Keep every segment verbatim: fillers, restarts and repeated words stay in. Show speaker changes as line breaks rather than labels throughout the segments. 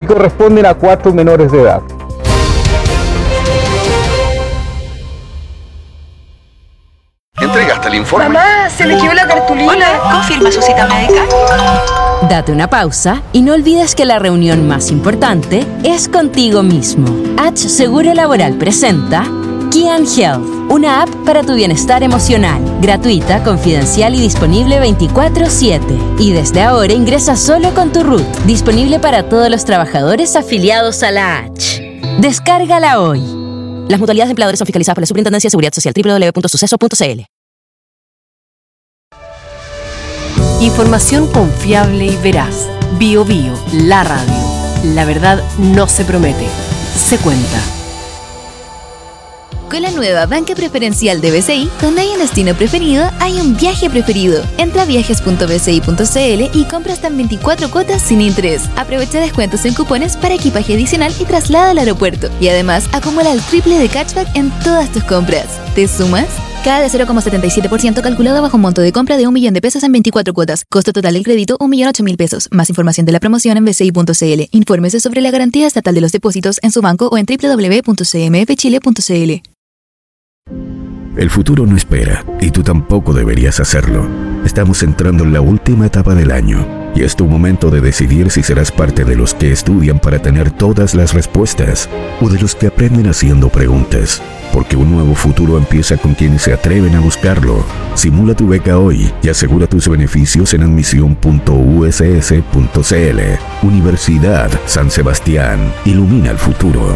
corresponden a cuatro menores de edad.
¿Entregaste el informe?
Mamá, se me quedó la cartulina.
Hola, ¿confirma su cita médica?
Date una pausa y no olvides que la reunión más importante es contigo mismo. H Seguro Laboral presenta Kian Health, una app para tu bienestar emocional, gratuita, confidencial y disponible veinticuatro siete. Y desde ahora ingresa solo con tu R U T, disponible para todos los trabajadores afiliados a la H. Descárgala hoy. Las mutualidades de empleadores son fiscalizadas por la Superintendencia de Seguridad Social, doble u doble u doble u punto suceso punto c l.
Información confiable y veraz. Bio Bio, la radio. La verdad no se promete, se cuenta.
Con la nueva banca preferencial de B C I, donde hay un destino preferido, hay un viaje preferido. Entra a viajes punto b c i punto c l y compra hasta en veinticuatro cuotas sin interés. Aprovecha descuentos en cupones para equipaje adicional y traslado al aeropuerto. Y además, acumula el triple de cashback en todas tus compras. ¿Te sumas? Cada de cero coma setenta y siete por ciento calculado bajo un monto de compra de un millón de pesos en veinticuatro cuotas. Costo total del crédito, un millón ocho mil pesos. Más información de la promoción en b c i punto c l. Infórmese sobre la garantía estatal de los depósitos en su banco o en doble u doble u doble u punto c m f chile punto c l.
El futuro no espera, y tú tampoco deberías hacerlo. Estamos entrando en la última etapa del año, y es tu momento de decidir si serás parte de los que estudian para tener todas las respuestas, o de los que aprenden haciendo preguntas. Porque un nuevo futuro empieza con quienes se atreven a buscarlo. Simula tu beca hoy y asegura tus beneficios en admisión punto u s s punto c l. Universidad San Sebastián. Ilumina el futuro.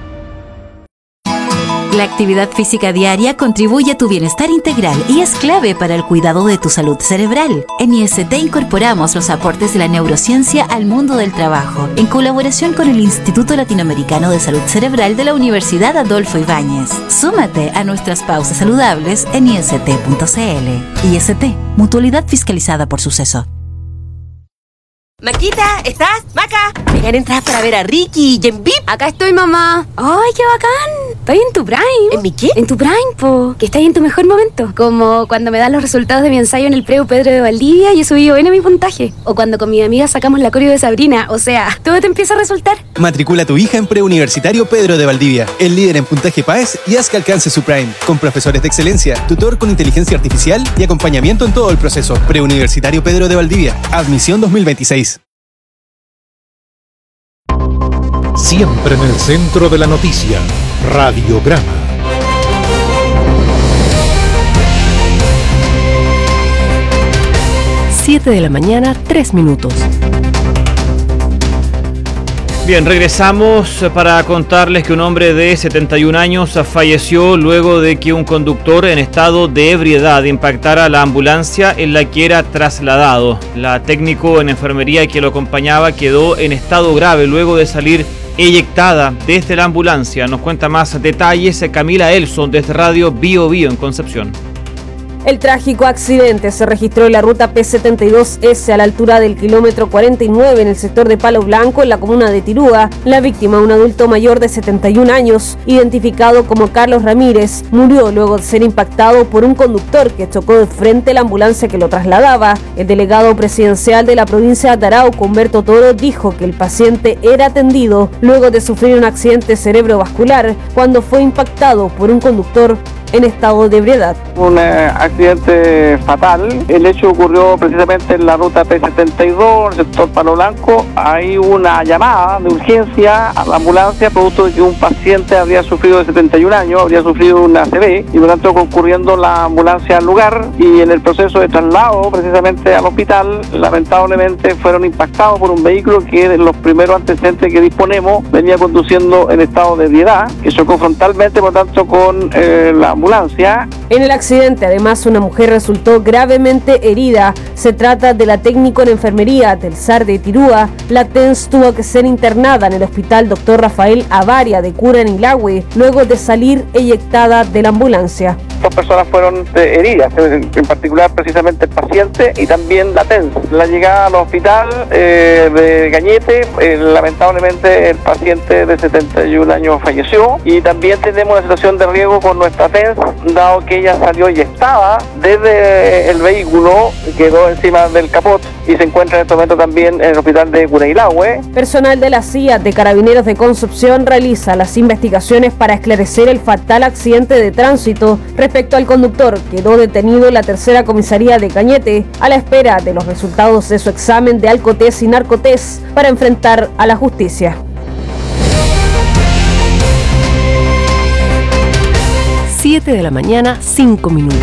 La actividad física diaria contribuye a tu bienestar integral y es clave para el cuidado de tu salud cerebral. En I S T incorporamos los aportes de la neurociencia al mundo del trabajo, en colaboración con el Instituto Latinoamericano de Salud Cerebral de la Universidad Adolfo Ibáñez. Súmate a nuestras pausas saludables en i s t punto c l. I S T, mutualidad fiscalizada por Suceso.
Maquita, ¿estás? Maca, me gané entradas para ver a Ricky y en V I P.
Acá estoy, mamá. ¡Ay, qué bacán! Estoy en tu prime.
¿En mi qué?
En tu prime, po. Que estás en tu mejor momento. Como cuando me dan los resultados de mi ensayo en el Preu Pedro de Valdivia y he subido bien a mi puntaje. O cuando con mi amiga sacamos la coreo de Sabrina. O sea, todo te empieza a resultar.
Matricula a tu hija en Preuniversitario Pedro de Valdivia, el líder en puntaje P A E S, y haz que alcance su prime. Con profesores de excelencia, tutor con inteligencia artificial y acompañamiento en todo el proceso. Preuniversitario Pedro de Valdivia. Admisión dos mil veintiséis.
Siempre en el centro de la noticia, Radiograma.
siete de la mañana, tres minutos.
Bien, regresamos para contarles que un hombre de setenta y un años falleció luego de que un conductor en estado de ebriedad impactara la ambulancia en la que era trasladado. La técnico en enfermería que lo acompañaba quedó en estado grave luego de salir eyectada desde la ambulancia. Nos cuenta más detalles Camila Elson desde Radio Bio Bio en Concepción.
El trágico accidente se registró en la ruta P setenta y dos ese a la altura del kilómetro cuarenta y nueve en el sector de Palo Blanco, en la comuna de Tirúa. La víctima, un adulto mayor de setenta y un años, identificado como Carlos Ramírez, murió luego de ser impactado por un conductor que chocó de frente la ambulancia que lo trasladaba. El delegado presidencial de la provincia de Arauco, Humberto Toro, dijo que el paciente era atendido luego de sufrir un accidente cerebrovascular cuando fue impactado por un conductor en estado de ebriedad.
Un eh, accidente fatal. El hecho ocurrió precisamente en la ruta P setenta y dos, en el sector Palo Blanco. Hay una llamada de urgencia a la ambulancia producto de que un paciente habría sufrido de setenta y un años, habría sufrido una A C V y por lo tanto concurriendo la ambulancia al lugar, y en el proceso de traslado precisamente al hospital lamentablemente fueron impactados por un vehículo que en los primeros antecedentes que disponemos venía conduciendo en estado de ebriedad, que chocó frontalmente por tanto con eh, la ambulancia.
En el accidente, además, una mujer resultó gravemente herida. Se trata de la técnico en enfermería del S A R de Tirúa. La T E N S tuvo que ser internada en el hospital doctor Rafael Avaria de Curanilahue, luego de salir eyectada de la ambulancia.
dos personas fueron eh, heridas, en particular precisamente el paciente y también la T E N S. La llegada al hospital eh, de Cañete, eh, lamentablemente el paciente de setenta y un años falleció, y también tenemos una situación de riesgo con nuestra T E N S, dado que ella salió y estaba desde el vehículo, quedó encima del capot y se encuentra en este momento también en el hospital de Cureilahue.
Personal de la C I A de Carabineros de Concepción realiza las investigaciones para esclarecer el fatal accidente de tránsito. Respecto al conductor, quedó detenido en la tercera comisaría de Cañete a la espera de los resultados de su examen de alcotés y narcotés para enfrentar a la justicia.
siete de la mañana, cinco minutos.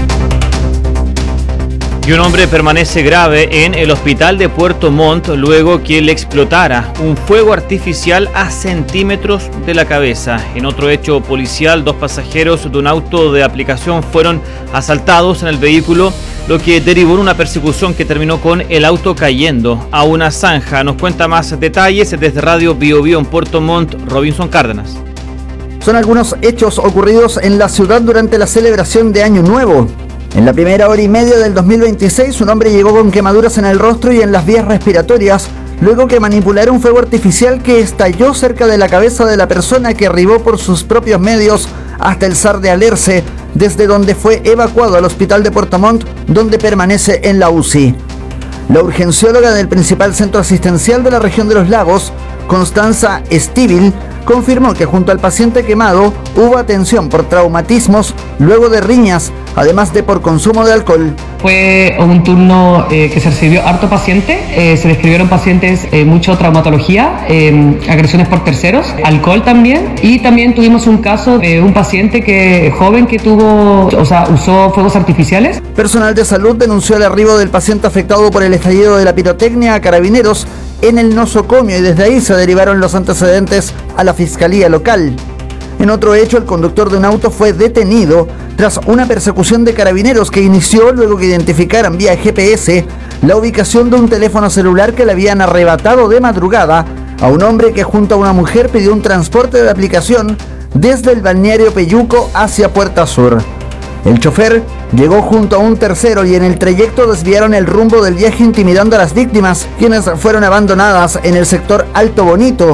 Y un hombre permanece grave en el hospital de Puerto Montt luego que le explotara un fuego artificial a centímetros de la cabeza. En otro hecho policial, dos pasajeros de un auto de aplicación fueron asaltados en el vehículo, lo que derivó en una persecución que terminó con el auto cayendo a una zanja. Nos cuenta más detalles desde Radio Bio Bio en Puerto Montt, Robinson Cárdenas.
Son algunos hechos ocurridos en la ciudad durante la celebración de Año Nuevo. En la primera hora y media del dos mil veintiséis, un hombre llegó con quemaduras en el rostro y en las vías respiratorias, luego que manipulara un fuego artificial que estalló cerca de la cabeza de la persona, que arribó por sus propios medios hasta el S A R de Alerce, desde donde fue evacuado al hospital de Puerto Montt, donde permanece en la U C I. La urgencióloga del principal centro asistencial de la región de los Lagos, Constanza Estíbil, confirmó que junto al paciente quemado hubo atención por traumatismos luego de riñas, además de por consumo de alcohol.
Fue un turno eh, que se recibió harto paciente, eh, se describieron pacientes, eh, mucho traumatología, eh, agresiones por terceros, alcohol también, y también tuvimos un caso de un paciente que joven que tuvo, o sea, usó fuegos artificiales.
Personal de salud denunció el arribo del paciente afectado por el estallido de la pirotecnia a Carabineros en el nosocomio, y desde ahí se derivaron los antecedentes a la fiscalía local. En otro hecho, el conductor de un auto fue detenido tras una persecución de Carabineros que inició luego que identificaran vía G P S la ubicación de un teléfono celular que le habían arrebatado de madrugada a un hombre que junto a una mujer pidió un transporte de aplicación desde el balneario Peyuco hacia Puerta Sur. El chofer llegó junto a un tercero y en el trayecto desviaron el rumbo del viaje, intimidando a las víctimas, quienes fueron abandonadas en el sector Alto Bonito.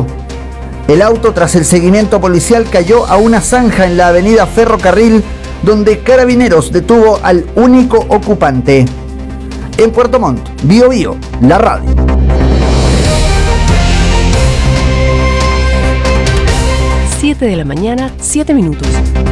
El auto, tras el seguimiento policial, cayó a una zanja en la avenida Ferrocarril, donde Carabineros detuvo al único ocupante. En Puerto Montt, Bio Bio, la radio.
siete de la mañana, siete minutos.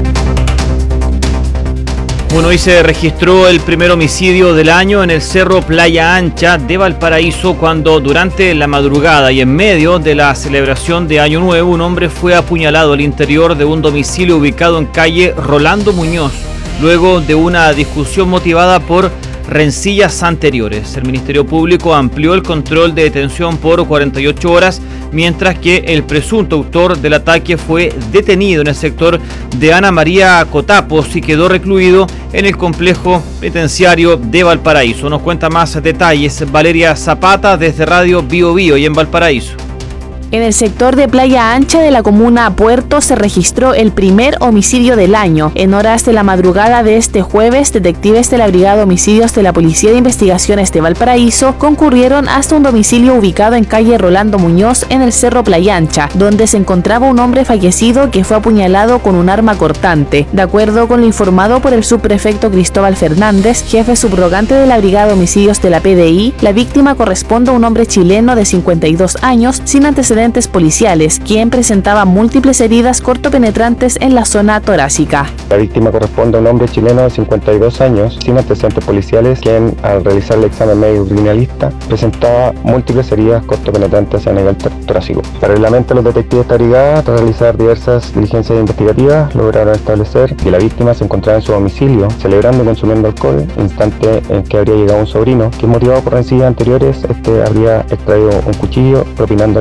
Bueno, hoy se registró el primer homicidio del año en el Cerro Playa Ancha de Valparaíso, cuando durante la madrugada y en medio de la celebración de Año Nuevo, un hombre fue apuñalado al interior de un domicilio ubicado en calle Rolando Muñoz, luego de una discusión motivada por rencillas anteriores. El Ministerio Público amplió el control de detención por cuarenta y ocho horas, mientras que el presunto autor del ataque fue detenido en el sector de Ana María Cotapos y quedó recluido en el complejo penitenciario de Valparaíso. Nos cuenta más detalles Valeria Zapata desde Radio Bio Bio y en Valparaíso.
En el sector de Playa Ancha de la comuna Puerto se registró el primer homicidio del año. En horas de la madrugada de este jueves, detectives de la Brigada de Homicidios de la Policía de Investigaciones de Valparaíso concurrieron hasta un domicilio ubicado en calle Rolando Muñoz en el Cerro Playa Ancha, donde se encontraba un hombre fallecido que fue apuñalado con un arma cortante. De acuerdo con lo informado por el subprefecto Cristóbal Fernández, jefe subrogante de la Brigada de Homicidios de la P D I, la víctima corresponde a un hombre chileno de cincuenta y dos años sin antecedentes policiales, quien presentaba múltiples heridas cortopenetrantes en la zona torácica.
La víctima corresponde a un hombre chileno de cincuenta y dos años, sin antecedentes policiales, quien al realizar el examen médico criminalista presentaba múltiples heridas cortopenetrantes a nivel torácico. Paralelamente, los detectives de esta brigada, tras realizar diversas diligencias investigativas, lograron establecer que la víctima se encontraba en su domicilio celebrando y consumiendo alcohol, instante en que habría llegado un sobrino, que motivado por rencillas anteriores, este habría extraído un cuchillo, propinándole múltiples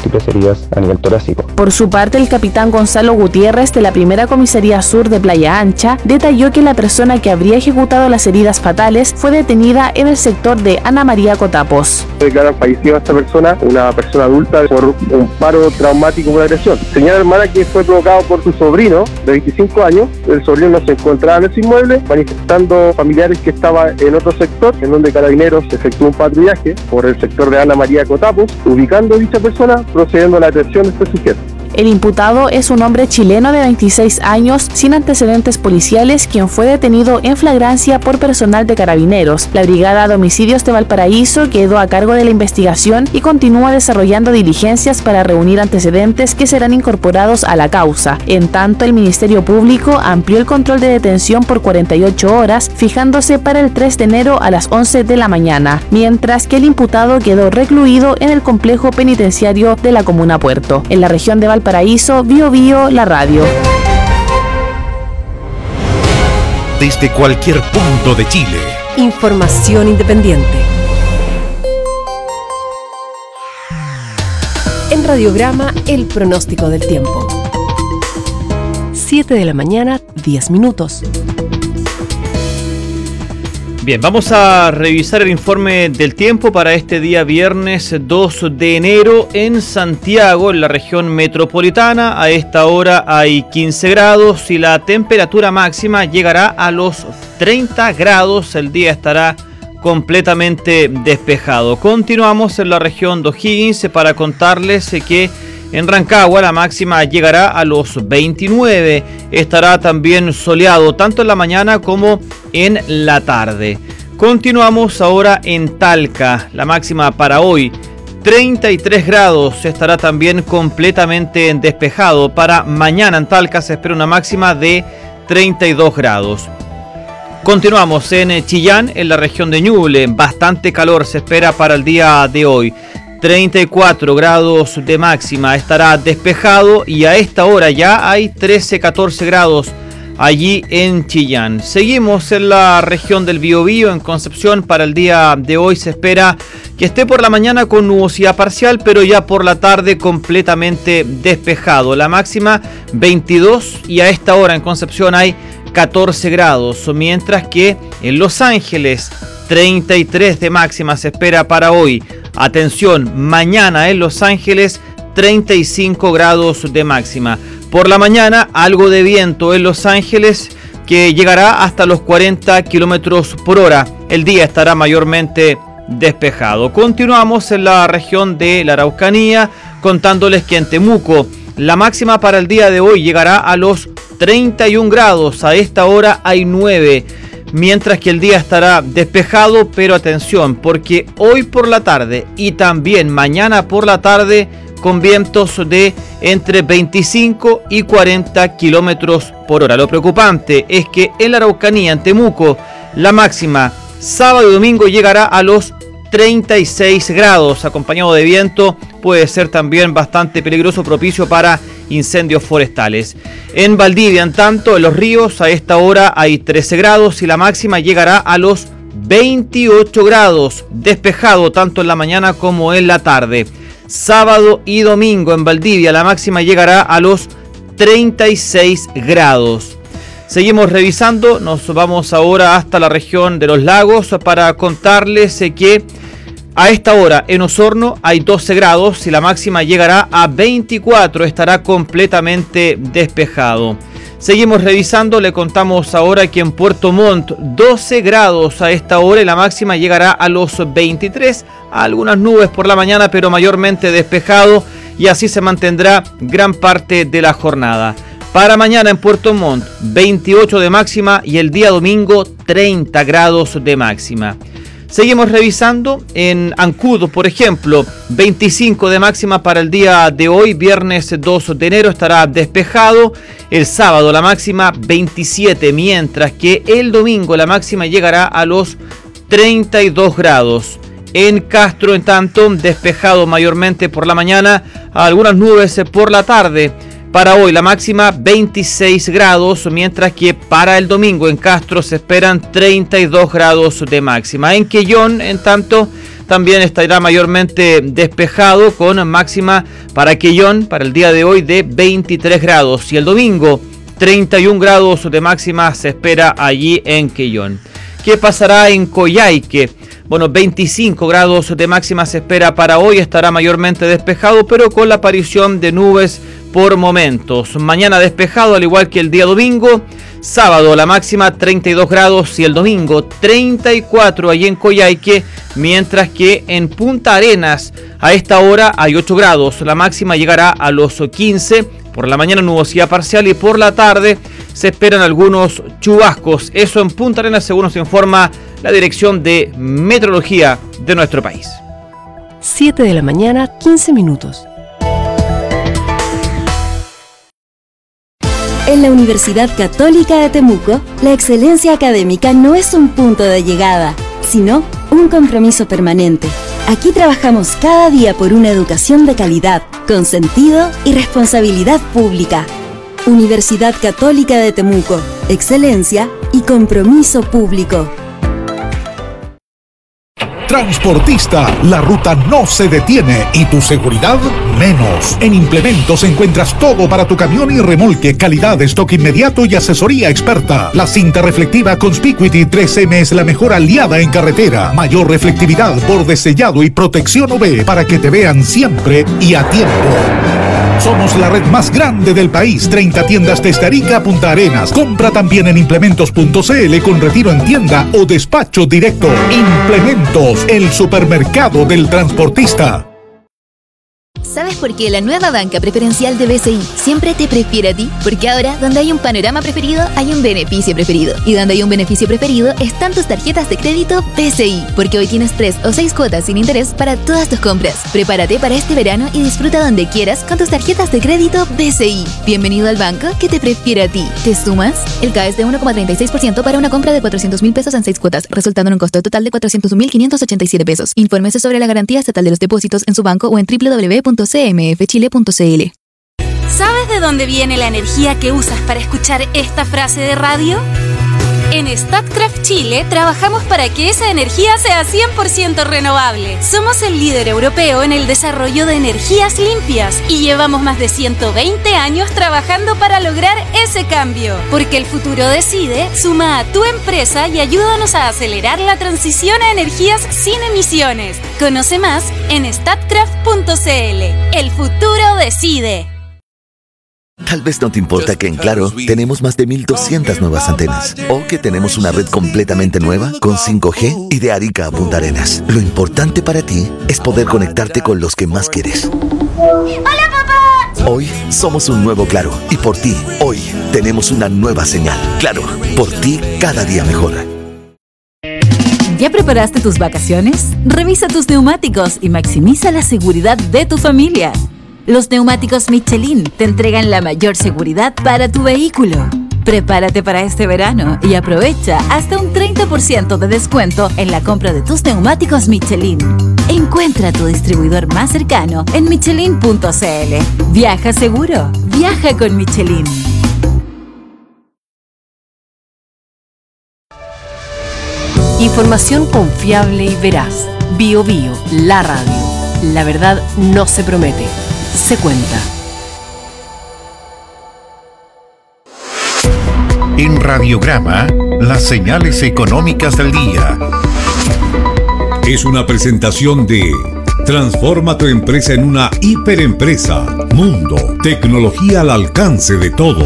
múltiples heridas a nivel torácico.
Por su parte, el capitán Gonzalo Gutiérrez de la Primera Comisaría Sur de Playa Ancha detalló que la persona que habría ejecutado las heridas fatales fue detenida en el sector de Ana María Cotapos.
Declaran fallecido a esta persona, una persona adulta, por un paro traumático por agresión. Señala hermana que fue provocado por su sobrino de veinticinco años. El sobrino no se encontraba en ese inmueble, manifestando familiares que estaba en otro sector, en donde Carabineros efectuó un patrullaje por el sector de Ana María Cotapos, ubicando a dicha persona, procediendo a la detención de este sujeto.
El imputado es un hombre chileno de veintiséis años sin antecedentes policiales, quien fue detenido en flagrancia por personal de Carabineros. La Brigada de Homicidios de Valparaíso quedó a cargo de la investigación y continúa desarrollando diligencias para reunir antecedentes que serán incorporados a la causa. En tanto, el Ministerio Público amplió el control de detención por cuarenta y ocho horas, fijándose para el tres de enero a las once de la mañana, mientras que el imputado quedó recluido en el complejo penitenciario de la comuna Puerto. En la región de Valparaíso, Paraíso, Bio Bio, la radio.
Desde cualquier punto de Chile.
Información independiente. En Radiograma, el pronóstico del tiempo. siete de la mañana, diez minutos.
Bien, vamos a revisar el informe del tiempo para este día viernes dos de enero en Santiago, en la región metropolitana. A esta hora hay quince grados y la temperatura máxima llegará a los treinta grados. El día estará completamente despejado. Continuamos en la región de O'Higgins para contarles que en Rancagua la máxima llegará a los veintinueve. Estará también soleado tanto en la mañana como en la tarde. Continuamos ahora en Talca. La máxima para hoy, treinta y tres grados. Estará también completamente despejado. Para mañana en Talca se espera una máxima de treinta y dos grados. Continuamos en Chillán, en la región de Ñuble. Bastante calor se espera para el día de hoy. treinta y cuatro grados de máxima, estará despejado y a esta hora ya hay trece, catorce grados allí en Chillán. Seguimos en la región del Biobío, en Concepción. Para el día de hoy se espera que esté por la mañana con nubosidad parcial, pero ya por la tarde completamente despejado. La máxima veintidós y a esta hora en Concepción hay catorce grados, mientras que en Los Ángeles treinta y tres de máxima se espera para hoy. Atención, mañana en Los Ángeles treinta y cinco grados de máxima. Por la mañana algo de viento en Los Ángeles que llegará hasta los cuarenta kilómetros por hora. El día estará mayormente despejado. Continuamos en la región de la Araucanía contándoles que en Temuco la máxima para el día de hoy llegará a los treinta y un grados. A esta hora hay nueve. Mientras que el día estará despejado, pero atención, porque hoy por la tarde y también mañana por la tarde con vientos de entre veinticinco y cuarenta kilómetros por hora. Lo preocupante es que en la Araucanía, en Temuco, la máxima sábado y domingo llegará a los treinta y seis grados, acompañado de viento. Puede ser también bastante peligroso, propicio para incendios forestales. En Valdivia, en tanto, en Los Ríos, a esta hora hay trece grados y la máxima llegará a los veintiocho grados, despejado tanto en la mañana como en la tarde. Sábado y domingo en Valdivia la máxima llegará a los treinta y seis grados. Seguimos revisando, nos vamos ahora hasta la región de los lagos para contarles que a esta hora en Osorno hay doce grados y la máxima llegará a veinticuatro, estará completamente despejado. Seguimos revisando, le contamos ahora que en Puerto Montt doce grados a esta hora y la máxima llegará a los veintitrés, algunas nubes por la mañana pero mayormente despejado y así se mantendrá gran parte de la jornada. Para mañana en Puerto Montt veintiocho de máxima y el día domingo treinta grados de máxima. Seguimos revisando en Ancud, por ejemplo, veinticinco de máxima para el día de hoy, viernes dos de enero, estará despejado. El sábado la máxima veintisiete, mientras que el domingo la máxima llegará a los treinta y dos grados. En Castro, en tanto, despejado mayormente por la mañana, algunas nubes por la tarde. Para hoy la máxima veintiséis grados, mientras que para el domingo en Castro se esperan treinta y dos grados de máxima. En Quellón, en tanto, también estará mayormente despejado con máxima para Quellón para el día de hoy de veintitrés grados. Y el domingo, treinta y un grados de máxima se espera allí en Quellón. ¿Qué pasará en Coyhaique? Bueno, veinticinco grados de máxima se espera para hoy, estará mayormente despejado, pero con la aparición de nubes por momentos. Mañana despejado, al igual que el día domingo. Sábado la máxima treinta y dos grados y el domingo treinta y cuatro allí en Coyhaique, mientras que en Punta Arenas a esta hora hay ocho grados. La máxima llegará a los quince. Por la mañana nubosidad parcial y por la tarde se esperan algunos chubascos. Eso en Punta Arenas, según nos informa la Dirección de Meteorología de nuestro país.
siete de la mañana, quince minutos.
En la Universidad Católica de Temuco, la excelencia académica no es un punto de llegada, sino un compromiso permanente. Aquí trabajamos cada día por una educación de calidad, con sentido y responsabilidad pública. Universidad Católica de Temuco, excelencia y compromiso público.
Transportista, la ruta no se detiene y tu seguridad menos. En Implementos encuentras todo para tu camión y remolque, calidad, stock inmediato y asesoría experta. La cinta reflectiva Conspicuity tres eme es la mejor aliada en carretera. Mayor reflectividad, borde sellado y protección U V para que te vean siempre y a tiempo. Somos la red más grande del país, treinta tiendas desde Arica a Punta Arenas. Compra también en implementos punto cl con retiro en tienda o despacho directo. Implementos, el supermercado del transportista.
¿Sabes por qué la nueva banca preferencial de B C I siempre te prefiere a ti? Porque ahora, donde hay un panorama preferido, hay un beneficio preferido. Y donde hay un beneficio preferido, están tus tarjetas de crédito B C I. Porque hoy tienes tres o seis cuotas sin interés para todas tus compras. Prepárate para este verano y disfruta donde quieras con tus tarjetas de crédito B C I. Bienvenido al banco que te prefiere a ti. ¿Te sumas? El C A E es de uno coma treinta y seis por ciento para una compra de cuatrocientos mil pesos en seis cuotas, resultando en un costo total de cuatrocientos mil quinientos ochenta y siete pesos. Infórmese sobre la garantía estatal de los depósitos en su banco o en doble u doble u doble u punto c m f chile punto c l.
¿Sabes de dónde viene la energía que usas para escuchar esta frase de radio? En Statkraft Chile trabajamos para que esa energía sea cien por ciento renovable. Somos el líder europeo en el desarrollo de energías limpias y llevamos más de ciento veinte años trabajando para lograr ese cambio. Porque el futuro decide, suma a tu empresa y ayúdanos a acelerar la transición a energías sin emisiones. Conoce más en statkraft punto c l. El futuro decide.
Tal vez no te importa que en Claro tenemos más de mil doscientas nuevas antenas o que tenemos una red completamente nueva con cinco G y de Arica a Punta Arenas. Lo importante para ti es poder conectarte con los que más quieres.
¡Hola, papá!
Hoy somos un nuevo Claro y por ti, hoy tenemos una nueva señal. Claro, por ti cada día mejor.
¿Ya preparaste tus vacaciones? Revisa tus neumáticos y maximiza la seguridad de tu familia. Los neumáticos Michelin te entregan la mayor seguridad para tu vehículo. Prepárate para este verano y aprovecha hasta un treinta por ciento de descuento en la compra de tus neumáticos Michelin. Encuentra tu distribuidor más cercano en michelin punto c l. Viaja seguro, viaja con Michelin.
Información confiable y veraz. Bio Bio, la radio. La verdad no se promete, se cuenta.
En Radiograma, las señales económicas del día. Es una presentación de Transforma tu empresa en una hiperempresa. Mundo, tecnología al alcance de todos.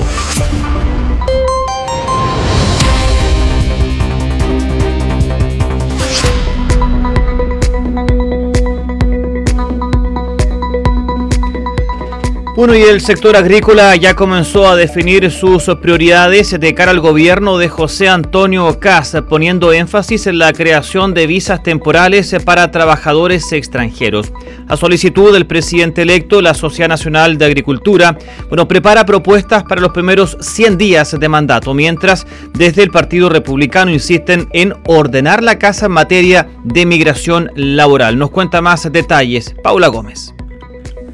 Bueno, y el sector agrícola ya comenzó a definir sus prioridades de cara al gobierno de José Antonio Kast, poniendo énfasis en la creación de visas temporales para trabajadores extranjeros. A solicitud del presidente electo, la Sociedad Nacional de Agricultura, bueno, prepara propuestas para los primeros cien días de mandato, mientras desde el Partido Republicano insisten en ordenar la casa en materia de migración laboral. Nos cuenta más detalles Paula Gómez.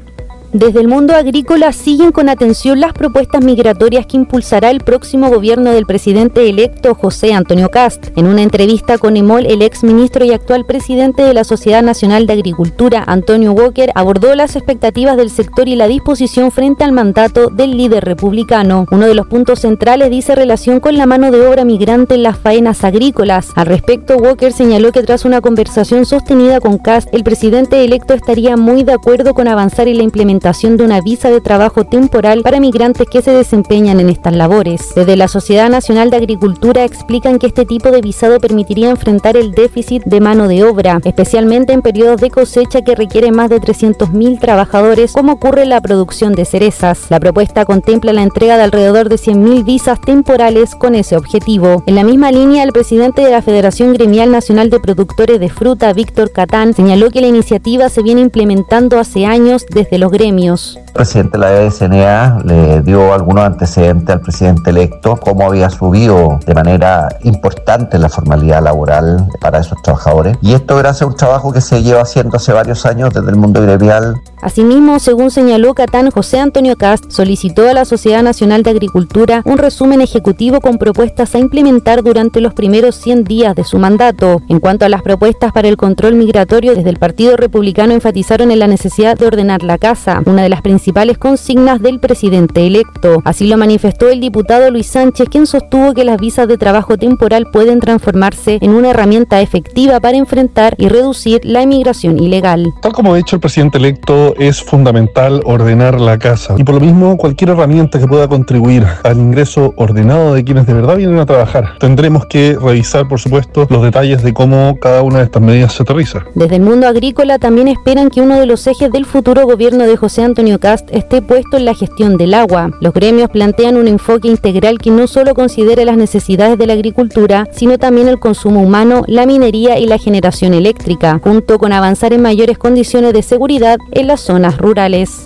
Desde el mundo agrícola siguen con atención las propuestas migratorias que impulsará el próximo gobierno del presidente electo José Antonio Kast. En una entrevista con EMOL, el ex ministro y actual presidente de la Sociedad Nacional de Agricultura, Antonio Walker, abordó las expectativas del sector y la disposición frente al mandato del líder republicano. Uno de los puntos centrales dice relación con la mano de obra migrante en las faenas agrícolas. Al respecto, Walker señaló que tras una conversación sostenida con Kast, el presidente electo estaría muy de acuerdo con avanzar en la implementación de una visa de trabajo temporal para migrantes que se desempeñan en estas labores. Desde la Sociedad Nacional de Agricultura explican que este tipo de visado permitiría enfrentar el déficit de mano de obra, especialmente en periodos de cosecha que requieren más de trescientos mil trabajadores, como ocurre en la producción de cerezas. La propuesta contempla la entrega de alrededor de cien mil visas temporales con ese objetivo. En la misma línea, el presidente de la Federación Gremial Nacional de Productores de Fruta, Víctor Catán, señaló que la iniciativa se viene implementando hace años desde los gremios.
El presidente de la B C N A le dio algunos antecedentes al presidente electo, cómo había subido de manera importante la formalidad laboral para esos trabajadores. Y esto gracias a un trabajo que se lleva haciendo hace varios años desde el mundo gremial.
Asimismo, según señaló Catán, José Antonio Kast solicitó a la Sociedad Nacional de Agricultura un resumen ejecutivo con propuestas a implementar durante los primeros cien días de su mandato. En cuanto a las propuestas para el control migratorio, desde el Partido Republicano enfatizaron en la necesidad de ordenar la casa, una de las principales consignas del presidente electo. Así lo manifestó el diputado Luis Sánchez, quien sostuvo que las visas de trabajo temporal pueden transformarse en una herramienta efectiva para enfrentar y reducir la inmigración ilegal.
Tal como ha dicho el presidente electo, es fundamental ordenar la casa y por lo mismo cualquier herramienta que pueda contribuir al ingreso ordenado de quienes de verdad vienen a trabajar. Tendremos que revisar, por supuesto, los detalles de cómo cada una de estas medidas se aterriza.
Desde el mundo agrícola también esperan que uno de los ejes del futuro gobierno de José Antonio Kast esté puesto en la gestión del agua. Los gremios plantean un enfoque integral que no solo considere las necesidades de la agricultura, sino también el consumo humano, la minería y la generación eléctrica, junto con avanzar en mayores condiciones de seguridad en las zonas rurales.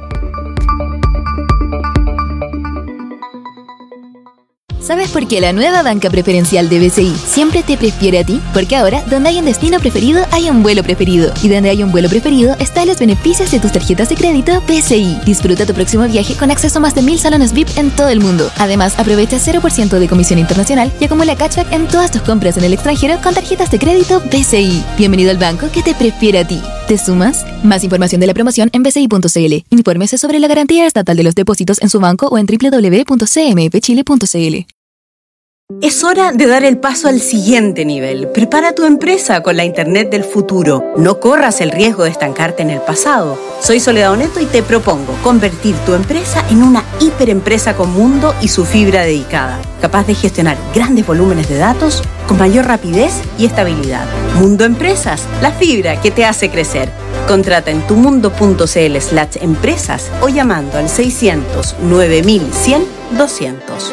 ¿Sabes por qué la nueva banca preferencial de B C I siempre te prefiere a ti? Porque ahora, donde hay un destino preferido, hay un vuelo preferido. Y donde hay un vuelo preferido, están los beneficios de tus tarjetas de crédito B C I. Disfruta tu próximo viaje con acceso a más de mil salones V I P en todo el mundo. Además, aprovecha cero por ciento de comisión internacional y acumula cashback en todas tus compras en el extranjero con tarjetas de crédito B C I. Bienvenido al banco que te prefiere a ti. ¿Te sumas? Más información de la promoción en b c i punto c l. Infórmese sobre la garantía estatal de los depósitos en su banco o en w w w punto c m f chile punto c l.
Es hora de dar el paso al siguiente nivel. Prepara tu empresa con la Internet del futuro. No corras el riesgo de estancarte en el pasado. Soy Soledad Oneto y te propongo convertir tu empresa en una hiperempresa con mundo y su fibra dedicada, capaz de gestionar grandes volúmenes de datos con mayor rapidez y estabilidad. Mundo Empresas, la fibra que te hace crecer. Contrata en tumundo.cl slash empresas o llamando al seiscientos nueve mil cien doscientos.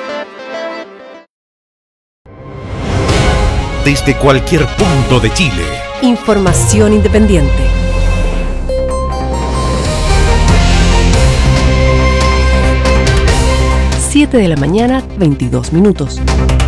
Desde cualquier punto de Chile.
Información independiente. siete de la mañana, veintidós minutos.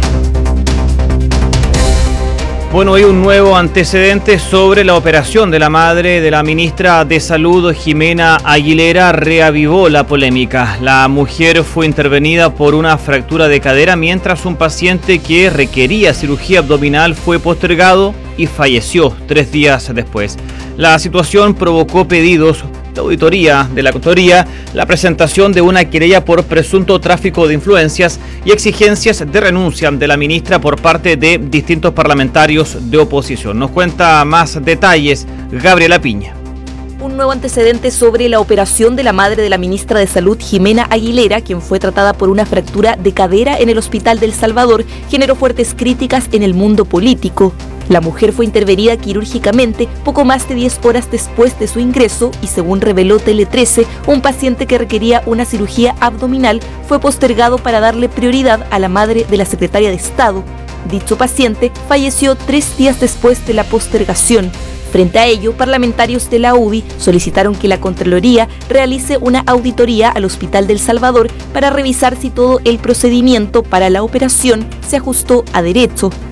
Bueno, hay un nuevo antecedente sobre la operación de la madre de la ministra de Salud, Jimena Aguilera, reavivó la polémica. La mujer fue intervenida por una fractura de cadera mientras un paciente que requería cirugía abdominal fue postergado y falleció tres días después. La situación provocó pedidos de auditoría de la autoría, la presentación de una querella por presunto tráfico de influencias y exigencias de renuncia de la ministra por parte de distintos parlamentarios de oposición. Nos cuenta más detalles Gabriela Piña.
Un nuevo antecedente sobre la operación de la madre de la ministra de Salud, Jimena Aguilera, quien fue tratada por una fractura de cadera en el Hospital del Salvador, generó fuertes críticas en el mundo político. La mujer fue intervenida quirúrgicamente poco más de diez horas después de su ingreso y, según reveló Tele trece, un paciente que requería una cirugía abdominal fue postergado para darle prioridad a la madre de la secretaria de Estado. Dicho paciente falleció tres días después de la postergación. Frente a ello, parlamentarios de la U D I solicitaron que la Contraloría realice una auditoría al Hospital del Salvador para revisar si todo el procedimiento para la operación se ajustó a derecho.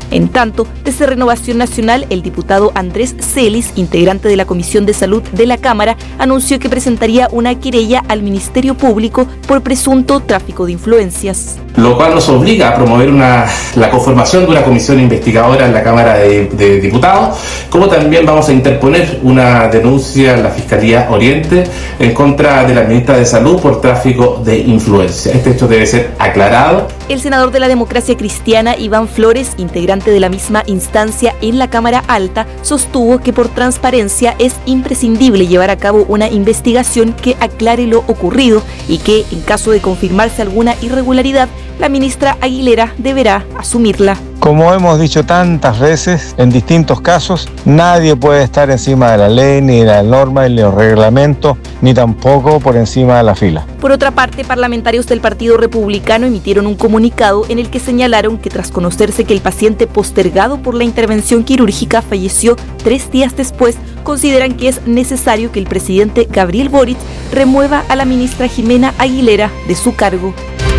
En tanto, desde Renovación Nacional, el diputado Andrés Celis, integrante de la Comisión de Salud de la Cámara, anunció que presentaría una querella al Ministerio Público por presunto tráfico de influencias.
Lo cual nos obliga a promover una, la conformación de una comisión investigadora en la Cámara de, de Diputados, como también vamos a interponer una denuncia en la Fiscalía Oriente en contra de la ministra de Salud por tráfico de influencia. Este hecho debe ser aclarado.
El senador de la Democracia Cristiana, Iván Flores, integrante de la misma instancia en la Cámara Alta, sostuvo que por transparencia es imprescindible llevar a cabo una investigación que aclare lo ocurrido y que, en caso de confirmarse alguna irregularidad, la ministra Aguilera deberá asumirla.
Como hemos dicho tantas veces, en distintos casos, nadie puede estar encima de la ley, ni de la norma, ni de los reglamentos, ni tampoco por encima de la fila.
Por otra parte, parlamentarios del Partido Republicano emitieron un comunicado en el que señalaron que tras conocerse que el paciente postergado por la intervención quirúrgica falleció tres días después, consideran que es necesario que el presidente Gabriel Boric remueva a la ministra Jimena Aguilera de su cargo.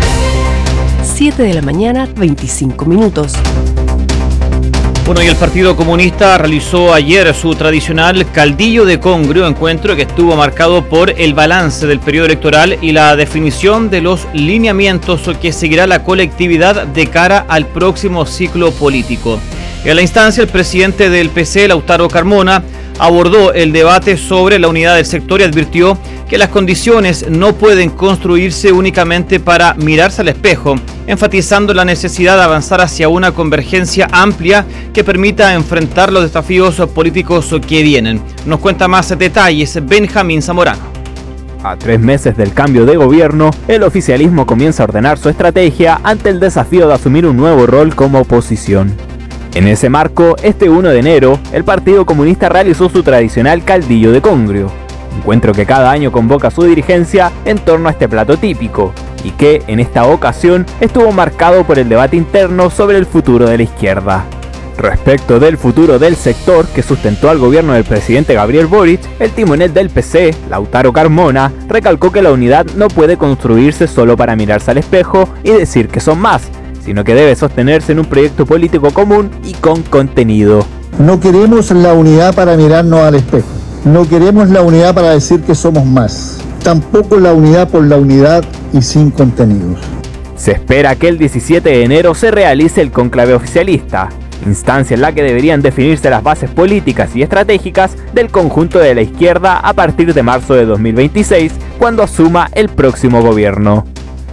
siete de la mañana, veinticinco minutos.
Bueno, y el Partido Comunista realizó ayer su tradicional Caldillo de Congrio, encuentro que estuvo marcado por el balance del periodo electoral y la definición de los lineamientos que seguirá la colectividad de cara al próximo ciclo político. En la instancia, el presidente del P C, Lautaro Carmona, abordó el debate sobre la unidad del sector y advirtió que las condiciones no pueden construirse únicamente para mirarse al espejo, enfatizando la necesidad de avanzar hacia una convergencia amplia que permita enfrentar los desafíos políticos que vienen. Nos cuenta más detalles Benjamín Zamorano.
A tres meses del cambio de gobierno, el oficialismo comienza a ordenar su estrategia ante el desafío de asumir un nuevo rol como oposición. En ese marco, este uno de enero, el Partido Comunista realizó su tradicional Caldillo de Congrio, encuentro que cada año convoca a su dirigencia en torno a este plato típico, y que, en esta ocasión, estuvo marcado por el debate interno sobre el futuro de la izquierda. Respecto del futuro del sector que sustentó al gobierno del presidente Gabriel Boric, el timonel del P C, Lautaro Carmona, recalcó que la unidad no puede construirse solo para mirarse al espejo y decir que son más, sino que debe sostenerse en un proyecto político común y con contenido.
No queremos la unidad para mirarnos al espejo, no queremos la unidad para decir que somos más, tampoco la unidad por la unidad y sin contenidos.
Se espera que el diecisiete de enero se realice el cónclave oficialista, instancia en la que deberían definirse las bases políticas y estratégicas del conjunto de la izquierda a partir de marzo de dos mil veintiséis, cuando asuma el próximo gobierno.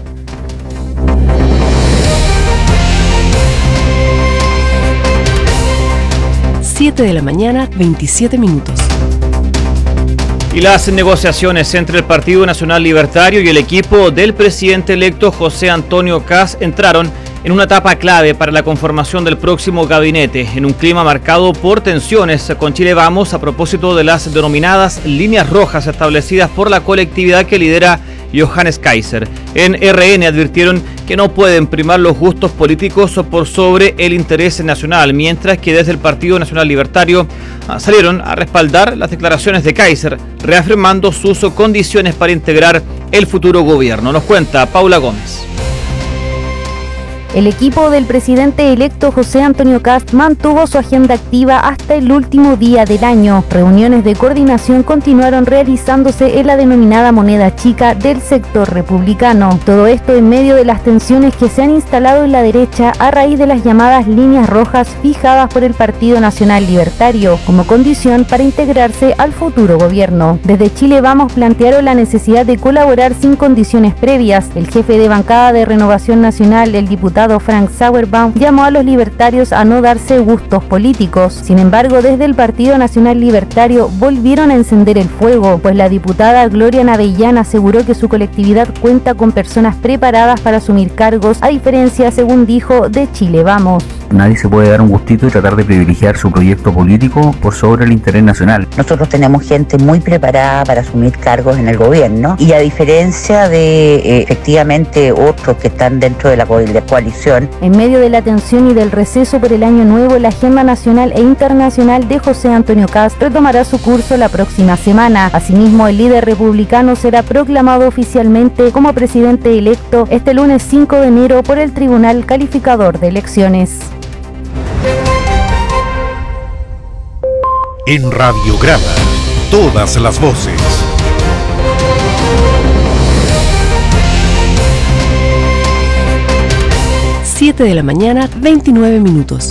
siete de la mañana, veintisiete minutos.
Y las negociaciones entre el Partido Nacional Libertario y el equipo del presidente electo José Antonio Kast entraron en una etapa clave para la conformación del próximo gabinete, en un clima marcado por tensiones con Chile Vamos a propósito de las denominadas líneas rojas establecidas por la colectividad que lidera Johannes Kaiser. En R N advirtieron que no pueden primar los gustos políticos por sobre el interés nacional, mientras que desde el Partido Nacional Libertario salieron a respaldar las declaraciones de Kaiser, reafirmando sus condiciones para integrar el futuro gobierno. Nos cuenta Paula Gómez.
El equipo del presidente electo José Antonio Kast mantuvo su agenda activa hasta el último día del año. Reuniones de coordinación continuaron realizándose en la denominada moneda chica del sector republicano. Todo esto en medio de las tensiones que se han instalado en la derecha a raíz de las llamadas líneas rojas fijadas por el Partido Nacional Libertario como condición para integrarse al futuro gobierno. Desde Chile Vamos plantearon la necesidad de colaborar sin condiciones previas. El jefe de bancada de Renovación Nacional, el diputado Frank Sauerbaum, llamó a los libertarios a no darse gustos políticos. Sin embargo, desde el Partido Nacional Libertario volvieron a encender el fuego, pues la diputada Gloria Navellán aseguró que su colectividad cuenta con personas preparadas para asumir cargos, a diferencia, según dijo, de Chile Vamos.
Nadie se puede dar un gustito y tratar de privilegiar su proyecto político por sobre el interés nacional.
Nosotros tenemos gente muy preparada para asumir cargos en el gobierno y a diferencia de eh, efectivamente otros que están dentro de la coalición.
En medio de la tensión y del receso por el año nuevo, la agenda nacional e internacional de José Antonio Kast retomará su curso la próxima semana. Asimismo, el líder republicano será proclamado oficialmente como presidente electo este lunes cinco de enero por el Tribunal Calificador de Elecciones.
En Radiograma, todas las voces.
siete de la mañana, veintinueve minutos.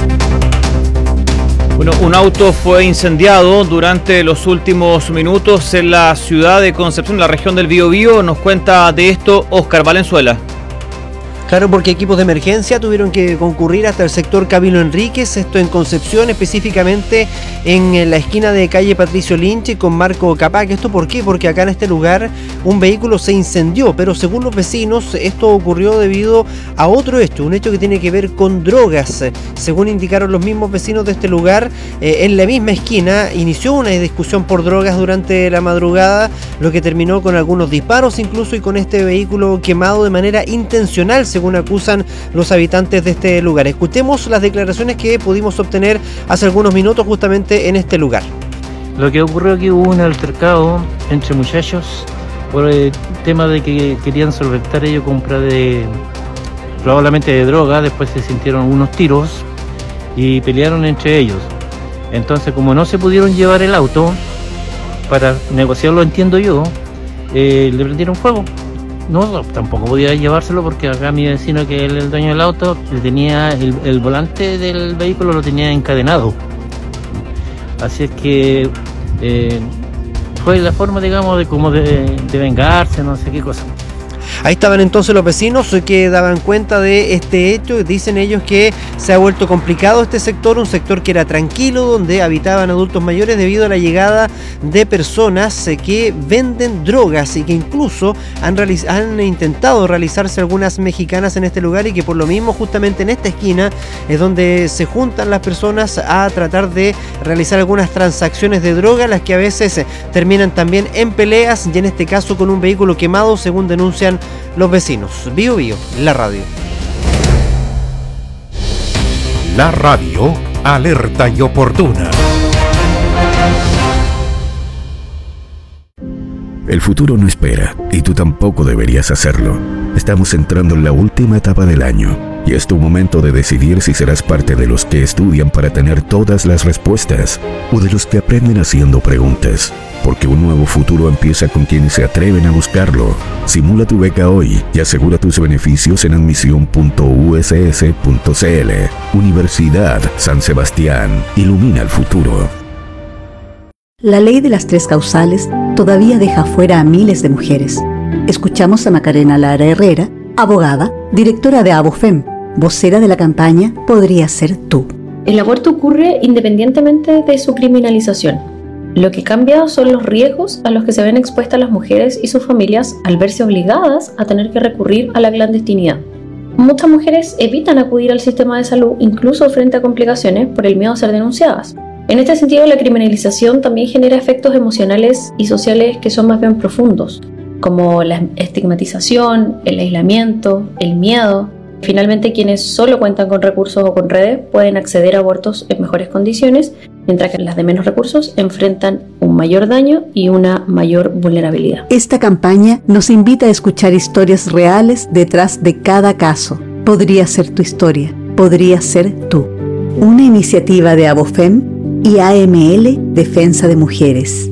Bueno, un auto fue incendiado durante los últimos minutos en la ciudad de Concepción, en la región del Biobío. Nos cuenta de esto Oscar Valenzuela.
Claro, porque equipos de emergencia tuvieron que concurrir hasta el sector Camilo Enríquez, esto en Concepción, específicamente en la esquina de calle Patricio Lynch con Marco Capac. ¿Esto por qué? Porque acá en este lugar un vehículo se incendió, pero según los vecinos esto ocurrió debido a otro hecho, un hecho que tiene que ver con drogas. Según indicaron los mismos vecinos de este lugar, eh, en la misma esquina inició una discusión por drogas durante la madrugada, lo que terminó con algunos disparos incluso y con este vehículo quemado de manera intencional, según acusan los habitantes de este lugar. Escuchemos las declaraciones que pudimos obtener hace algunos minutos justamente en este lugar.
Lo que ocurrió aquí, hubo un altercado entre muchachos por el tema de que querían solventar ellos compra de probablemente de droga. Después se sintieron unos tiros y pelearon entre ellos. Entonces, como no se pudieron llevar el auto para negociarlo, entiendo yo, eh, le prendieron fuego. No, tampoco podía llevárselo porque acá mi vecino, que es el dueño del auto, le tenía el, el volante del vehículo lo tenía encadenado. Así es que eh, fue la forma, digamos, de como de, de vengarse, no sé qué cosa.
Ahí estaban entonces los vecinos que daban cuenta de este hecho. Dicen ellos que se ha vuelto complicado este sector, un sector que era tranquilo, donde habitaban adultos mayores debido a la llegada de personas que venden drogas y que incluso han, realiz- han intentado realizarse algunas mexicanas en este lugar, y que por lo mismo justamente en esta esquina es donde se juntan las personas a tratar de realizar algunas transacciones de droga, las que a veces terminan también en peleas, y en este caso con un vehículo quemado, según denuncian los vecinos. Bio Bio, la radio.
La radio, alerta y oportuna.
El futuro no espera, y tú tampoco deberías hacerlo. Estamos entrando en la última etapa del año, y es tu momento de decidir si serás parte de los que estudian para tener todas las respuestas, o de los que aprenden haciendo preguntas. Porque un nuevo futuro empieza con quienes se atreven a buscarlo. Simula tu beca hoy y asegura tus beneficios en admisión punto u s s punto c l. Universidad San Sebastián. Ilumina el futuro.
La ley de las tres causales todavía deja fuera a miles de mujeres. Escuchamos a Macarena Lara Herrera, abogada, directora de ABOFEM, vocera de la campaña Podría Ser Tú.
El aborto ocurre independientemente de su criminalización. Lo que cambia son los riesgos a los que se ven expuestas las mujeres y sus familias al verse obligadas a tener que recurrir a la clandestinidad. Muchas mujeres evitan acudir al sistema de salud incluso frente a complicaciones por el miedo a ser denunciadas. En este sentido, la criminalización también genera efectos emocionales y sociales que son más bien profundos, como la estigmatización, el aislamiento, el miedo. Finalmente, quienes solo cuentan con recursos o con redes pueden acceder a abortos en mejores condiciones, mientras que las de menos recursos enfrentan un mayor daño y una mayor vulnerabilidad.
Esta campaña nos invita a escuchar historias reales detrás de cada caso. Podría ser tu historia, podría ser tú. Una iniciativa de ABOFEM y A M L Defensa de Mujeres.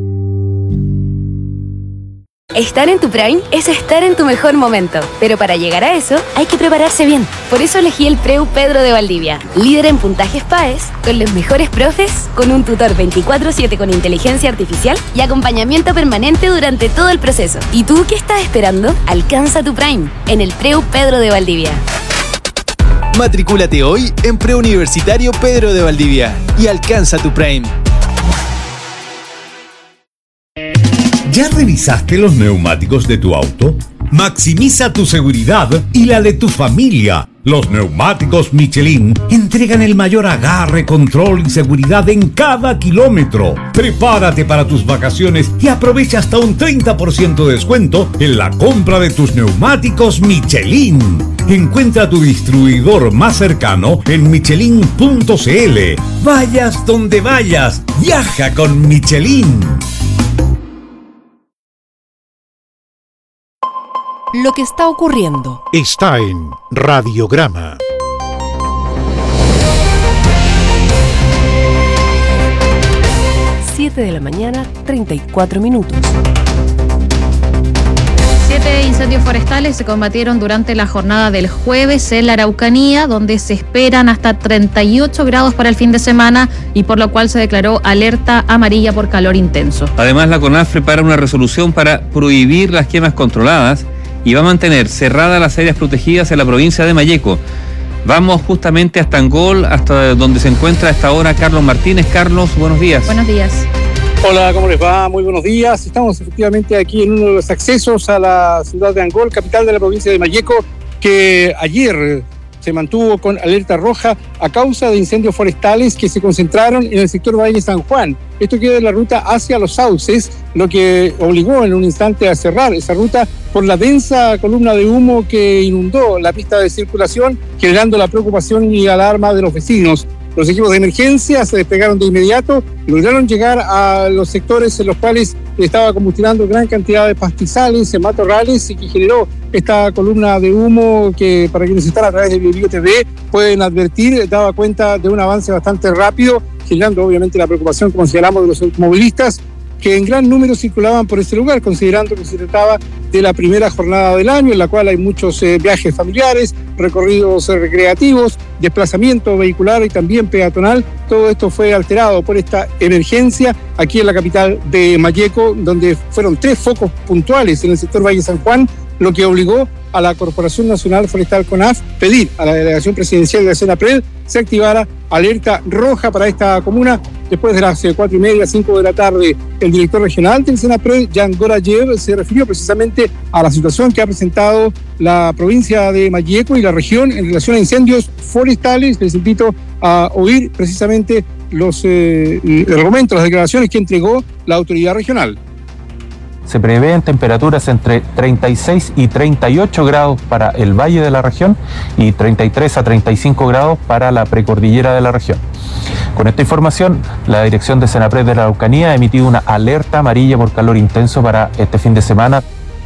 Estar en tu Prime es estar en tu mejor momento, pero para llegar a eso hay que prepararse bien. Por eso elegí el Preu Pedro de Valdivia, líder en puntajes P A E S, con los mejores profes, con un tutor veinticuatro siete con inteligencia artificial y acompañamiento permanente durante todo el proceso. ¿Y tú qué estás esperando? Alcanza tu Prime en el Preu Pedro de Valdivia.
Matricúlate hoy en Preuniversitario Pedro de Valdivia y alcanza tu Prime.
¿Ya revisaste los neumáticos de tu auto? Maximiza tu seguridad y la de tu familia. Los neumáticos Michelin entregan el mayor agarre, control y seguridad en cada kilómetro. Prepárate para tus vacaciones y aprovecha hasta un treinta por ciento de descuento en la compra de tus neumáticos Michelin. Encuentra tu distribuidor más cercano en michelin punto c l. Vayas donde vayas, viaja con Michelin.
Lo que está ocurriendo
está en Radiograma.
siete de la mañana, treinta y cuatro minutos.
Siete incendios forestales se combatieron durante la jornada del jueves en la Araucanía, donde se esperan hasta treinta y ocho grados para el fin de semana y por lo cual se declaró alerta amarilla por calor intenso.
Además, la CONAF prepara una resolución para prohibir las quemas controladas y va a mantener cerradas las áreas protegidas en la provincia de Malleco. Vamos justamente hasta Angol, hasta donde se encuentra a esta hora Carlos Martínez. Carlos, buenos días.
Buenos días.
Hola, ¿cómo les va? Muy buenos días. Estamos efectivamente aquí en uno de los accesos a la ciudad de Angol, capital de la provincia de Malleco, que ayer se mantuvo con alerta roja a causa de incendios forestales que se concentraron en el sector Valle San Juan. Esto queda en la ruta hacia Los Sauces, lo que obligó en un instante a cerrar esa ruta por la densa columna de humo que inundó la pista de circulación, generando la preocupación y alarma de los vecinos. Los equipos de emergencia se despegaron de inmediato, lograron llegar a los sectores en los cuales estaba combustionando gran cantidad de pastizales, matorrales, y que generó esta columna de humo que, para quienes están a través de BioBio T V, pueden advertir, daba cuenta de un avance bastante rápido, generando obviamente la preocupación, como señalamos, de los automovilistas que en gran número circulaban por este lugar, considerando que se trataba de la primera jornada del año, en la cual hay muchos eh, viajes familiares, recorridos eh, recreativos, desplazamiento vehicular y también peatonal. Todo esto fue alterado por esta emergencia aquí en la capital de Malleco, donde fueron tres focos puntuales en el sector Valle San Juan, lo que obligó a la Corporación Nacional Forestal CONAF pedir a la Delegación Presidencial de la Senapred se activara alerta roja para esta comuna. Después de las cuatro y media, cinco de la tarde, el director regional del Senapred, Jan Gorayev, se refirió precisamente a la situación que ha presentado la provincia de Malleco y la región en relación a incendios forestales. Les invito a oír precisamente los eh, argumentos, las declaraciones que entregó la autoridad regional.
Se prevén temperaturas entre treinta y seis y treinta y ocho grados para el valle de la región y treinta y tres a treinta y cinco grados para la precordillera de la región. Con esta información, la dirección de Senapred de la Araucanía ha emitido una alerta amarilla por calor intenso para este fin de semana.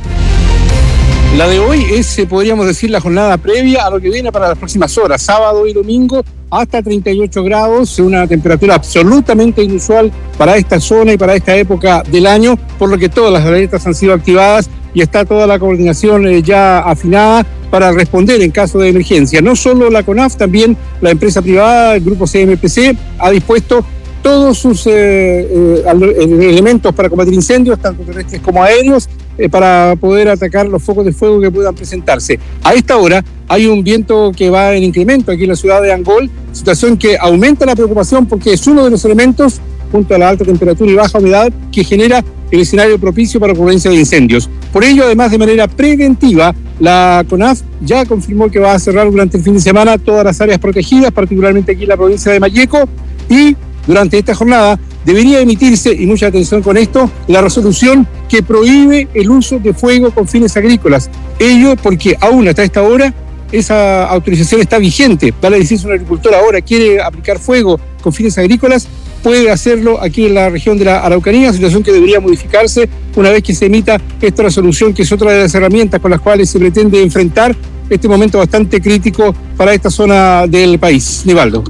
La de hoy es, podríamos decir, la jornada previa a lo que viene para las próximas horas, sábado y domingo, hasta treinta y ocho grados, una temperatura absolutamente inusual para esta zona y para esta época del año, por lo que todas las alertas han sido activadas y está toda la coordinación eh, ya afinada para responder en caso de emergencia. No solo la CONAF, también la empresa privada, el grupo C M P C, ha dispuesto todos sus eh, eh, elementos para combatir incendios, tanto terrestres como aéreos, eh, para poder atacar los focos de fuego que puedan presentarse. A esta hora hay un viento que va en incremento aquí en la ciudad de Angol, situación que aumenta la preocupación porque es uno de los elementos, junto a la alta temperatura y baja humedad, que genera el escenario propicio para ocurrencia de incendios. Por ello, además, de manera preventiva, la CONAF ya confirmó que va a cerrar durante el fin de semana todas las áreas protegidas, particularmente aquí en la provincia de Malleco, y durante esta jornada debería emitirse, y mucha atención con esto, la resolución que prohíbe el uso de fuego con fines agrícolas. Ello porque aún hasta esta hora esa autorización está vigente. Vale decir, si un agricultor ahora quiere aplicar fuego con fines agrícolas, puede hacerlo aquí en la región de la Araucanía, situación que debería modificarse una vez que se emita esta resolución, que es otra de las herramientas con las cuales se pretende enfrentar este momento bastante crítico para esta zona del país. Nivaldo.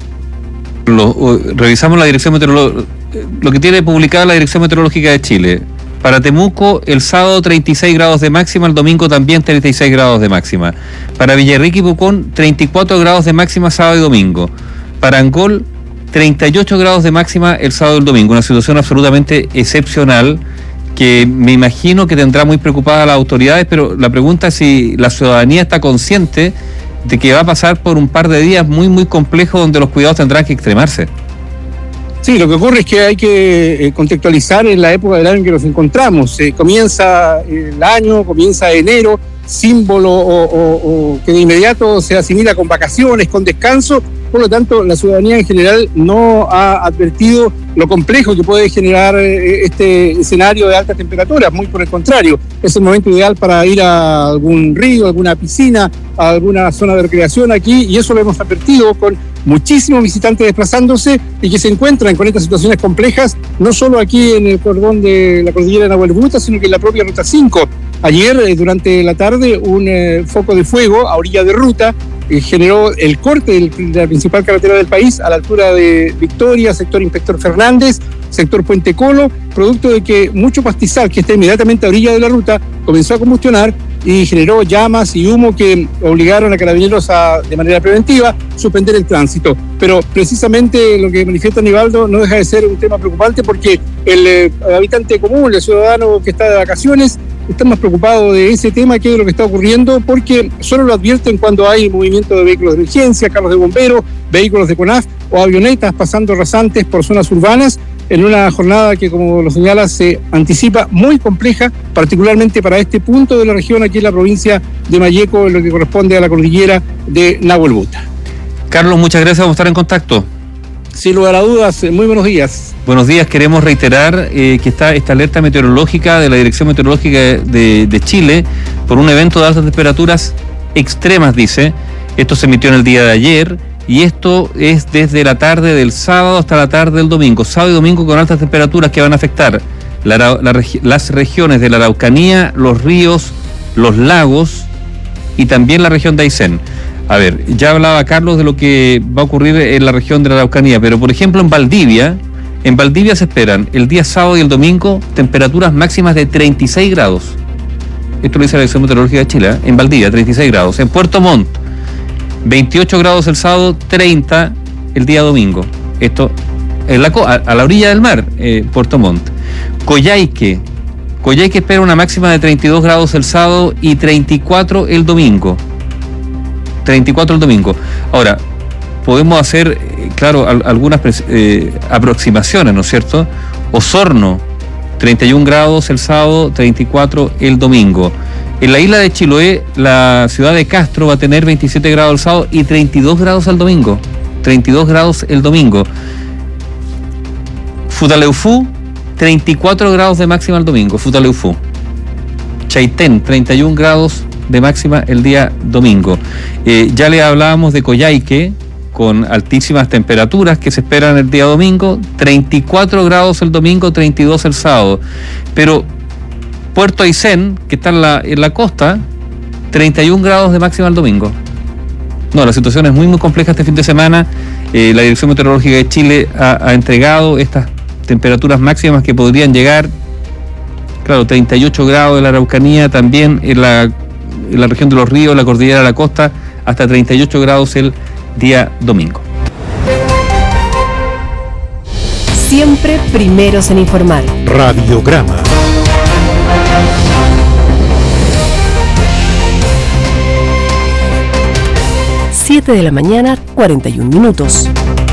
Lo, revisamos la dirección meteorológica, lo que tiene publicada la Dirección Meteorológica de Chile. Para Temuco, el sábado treinta y seis grados de máxima, el domingo también treinta y seis grados de máxima. Para Villarrica y Pucón, treinta y cuatro grados de máxima sábado y domingo. Para Angol, treinta y ocho grados de máxima el sábado y el domingo. Una situación absolutamente excepcional que me imagino que tendrá muy preocupadas a las autoridades, pero la pregunta es si la ciudadanía está consciente de que va a pasar por un par de días muy, muy complejos donde los cuidados tendrán que extremarse.
Sí, lo que ocurre es que hay que eh, contextualizar en la época del año en que nos encontramos. Eh, comienza el año, comienza enero, símbolo o, o, o que de inmediato se asimila con vacaciones, con descanso. Por lo tanto, la ciudadanía en general no ha advertido lo complejo que puede generar eh, este escenario de altas temperaturas. Muy por el contrario, es el momento ideal para ir a algún río, alguna piscina, a alguna zona de recreación aquí, y eso lo hemos advertido con muchísimos visitantes desplazándose y que se encuentran con estas situaciones complejas, no solo aquí en el cordón de la cordillera de Nahuel Buta, sino que en la propia Ruta cinco. Ayer, eh, durante la tarde, un eh, foco de fuego a orilla de ruta eh, generó el corte del, de la principal carretera del país a la altura de Victoria, sector Inspector Fernández, sector Puente Colo, producto de que mucho pastizal que está inmediatamente a orilla de la ruta comenzó a combustionar y generó llamas y humo que obligaron a Carabineros a, de manera preventiva, suspender el tránsito. Pero precisamente lo que manifiesta Nivaldo no deja de ser un tema preocupante porque el eh, habitante común, el ciudadano que está de vacaciones, está más preocupado de ese tema que de lo que está ocurriendo, porque solo lo advierten cuando hay movimiento de vehículos de emergencia, carros de bomberos, vehículos de CONAF o avionetas pasando rasantes por zonas urbanas, en una jornada que, como lo señala, se anticipa muy compleja, particularmente para este punto de la región, aquí en la provincia de Malleco, en lo que corresponde a la cordillera de Nahuelbuta.
Carlos, muchas gracias por estar en contacto.
Sin lugar a dudas, muy buenos días.
Buenos días, queremos reiterar eh, que está esta alerta meteorológica de la Dirección Meteorológica de, de Chile por un evento de altas temperaturas extremas, dice. Esto se emitió en el día de ayer y esto es desde la tarde del sábado hasta la tarde del domingo. Sábado y domingo con altas temperaturas que van a afectar la, la, las regiones de la Araucanía, los ríos, los lagos y también la región de Aysén. A ver, ya hablaba Carlos de lo que va a ocurrir en la región de la Araucanía, pero por ejemplo en Valdivia, en Valdivia se esperan el día sábado y el domingo temperaturas máximas de treinta y seis grados. Esto lo dice la Dirección Meteorológica de Chile, ¿eh? En Valdivia, treinta y seis grados. En Puerto Montt, veintiocho grados el sábado, treinta el día domingo. Esto en la, a, a la orilla del mar, eh, Puerto Montt. Coyhaique, Coyhaique espera una máxima de treinta y dos grados el sábado y treinta y cuatro el domingo. treinta y cuatro el domingo. Ahora, podemos hacer, eh, claro, al, algunas eh, aproximaciones, ¿no es cierto? Osorno, treinta y un grados el sábado, treinta y cuatro el domingo. En la isla de Chiloé, la ciudad de Castro va a tener veintisiete grados el sábado y treinta y dos grados el domingo. treinta y dos grados el domingo. Futaleufú, treinta y cuatro grados de máxima el domingo. Futaleufú. Chaitén, treinta y un grados de máxima el día domingo. Eh, ya le hablábamos de Coyhaique, con altísimas temperaturas que se esperan el día domingo, treinta y cuatro grados el domingo, treinta y dos el sábado. Pero Puerto Aysén, que está en la, en la costa, treinta y un grados de máxima el domingo. No, la situación es muy muy compleja este fin de semana. Eh, la Dirección Meteorológica de Chile ha, ha entregado estas temperaturas máximas que podrían llegar, claro, treinta y ocho grados en la Araucanía, también en la, en la región de los ríos, la cordillera de la costa, hasta treinta y ocho grados el día domingo.
Siempre primeros en informar.
Radiograma.
siete de la mañana, cuarenta y un minutos.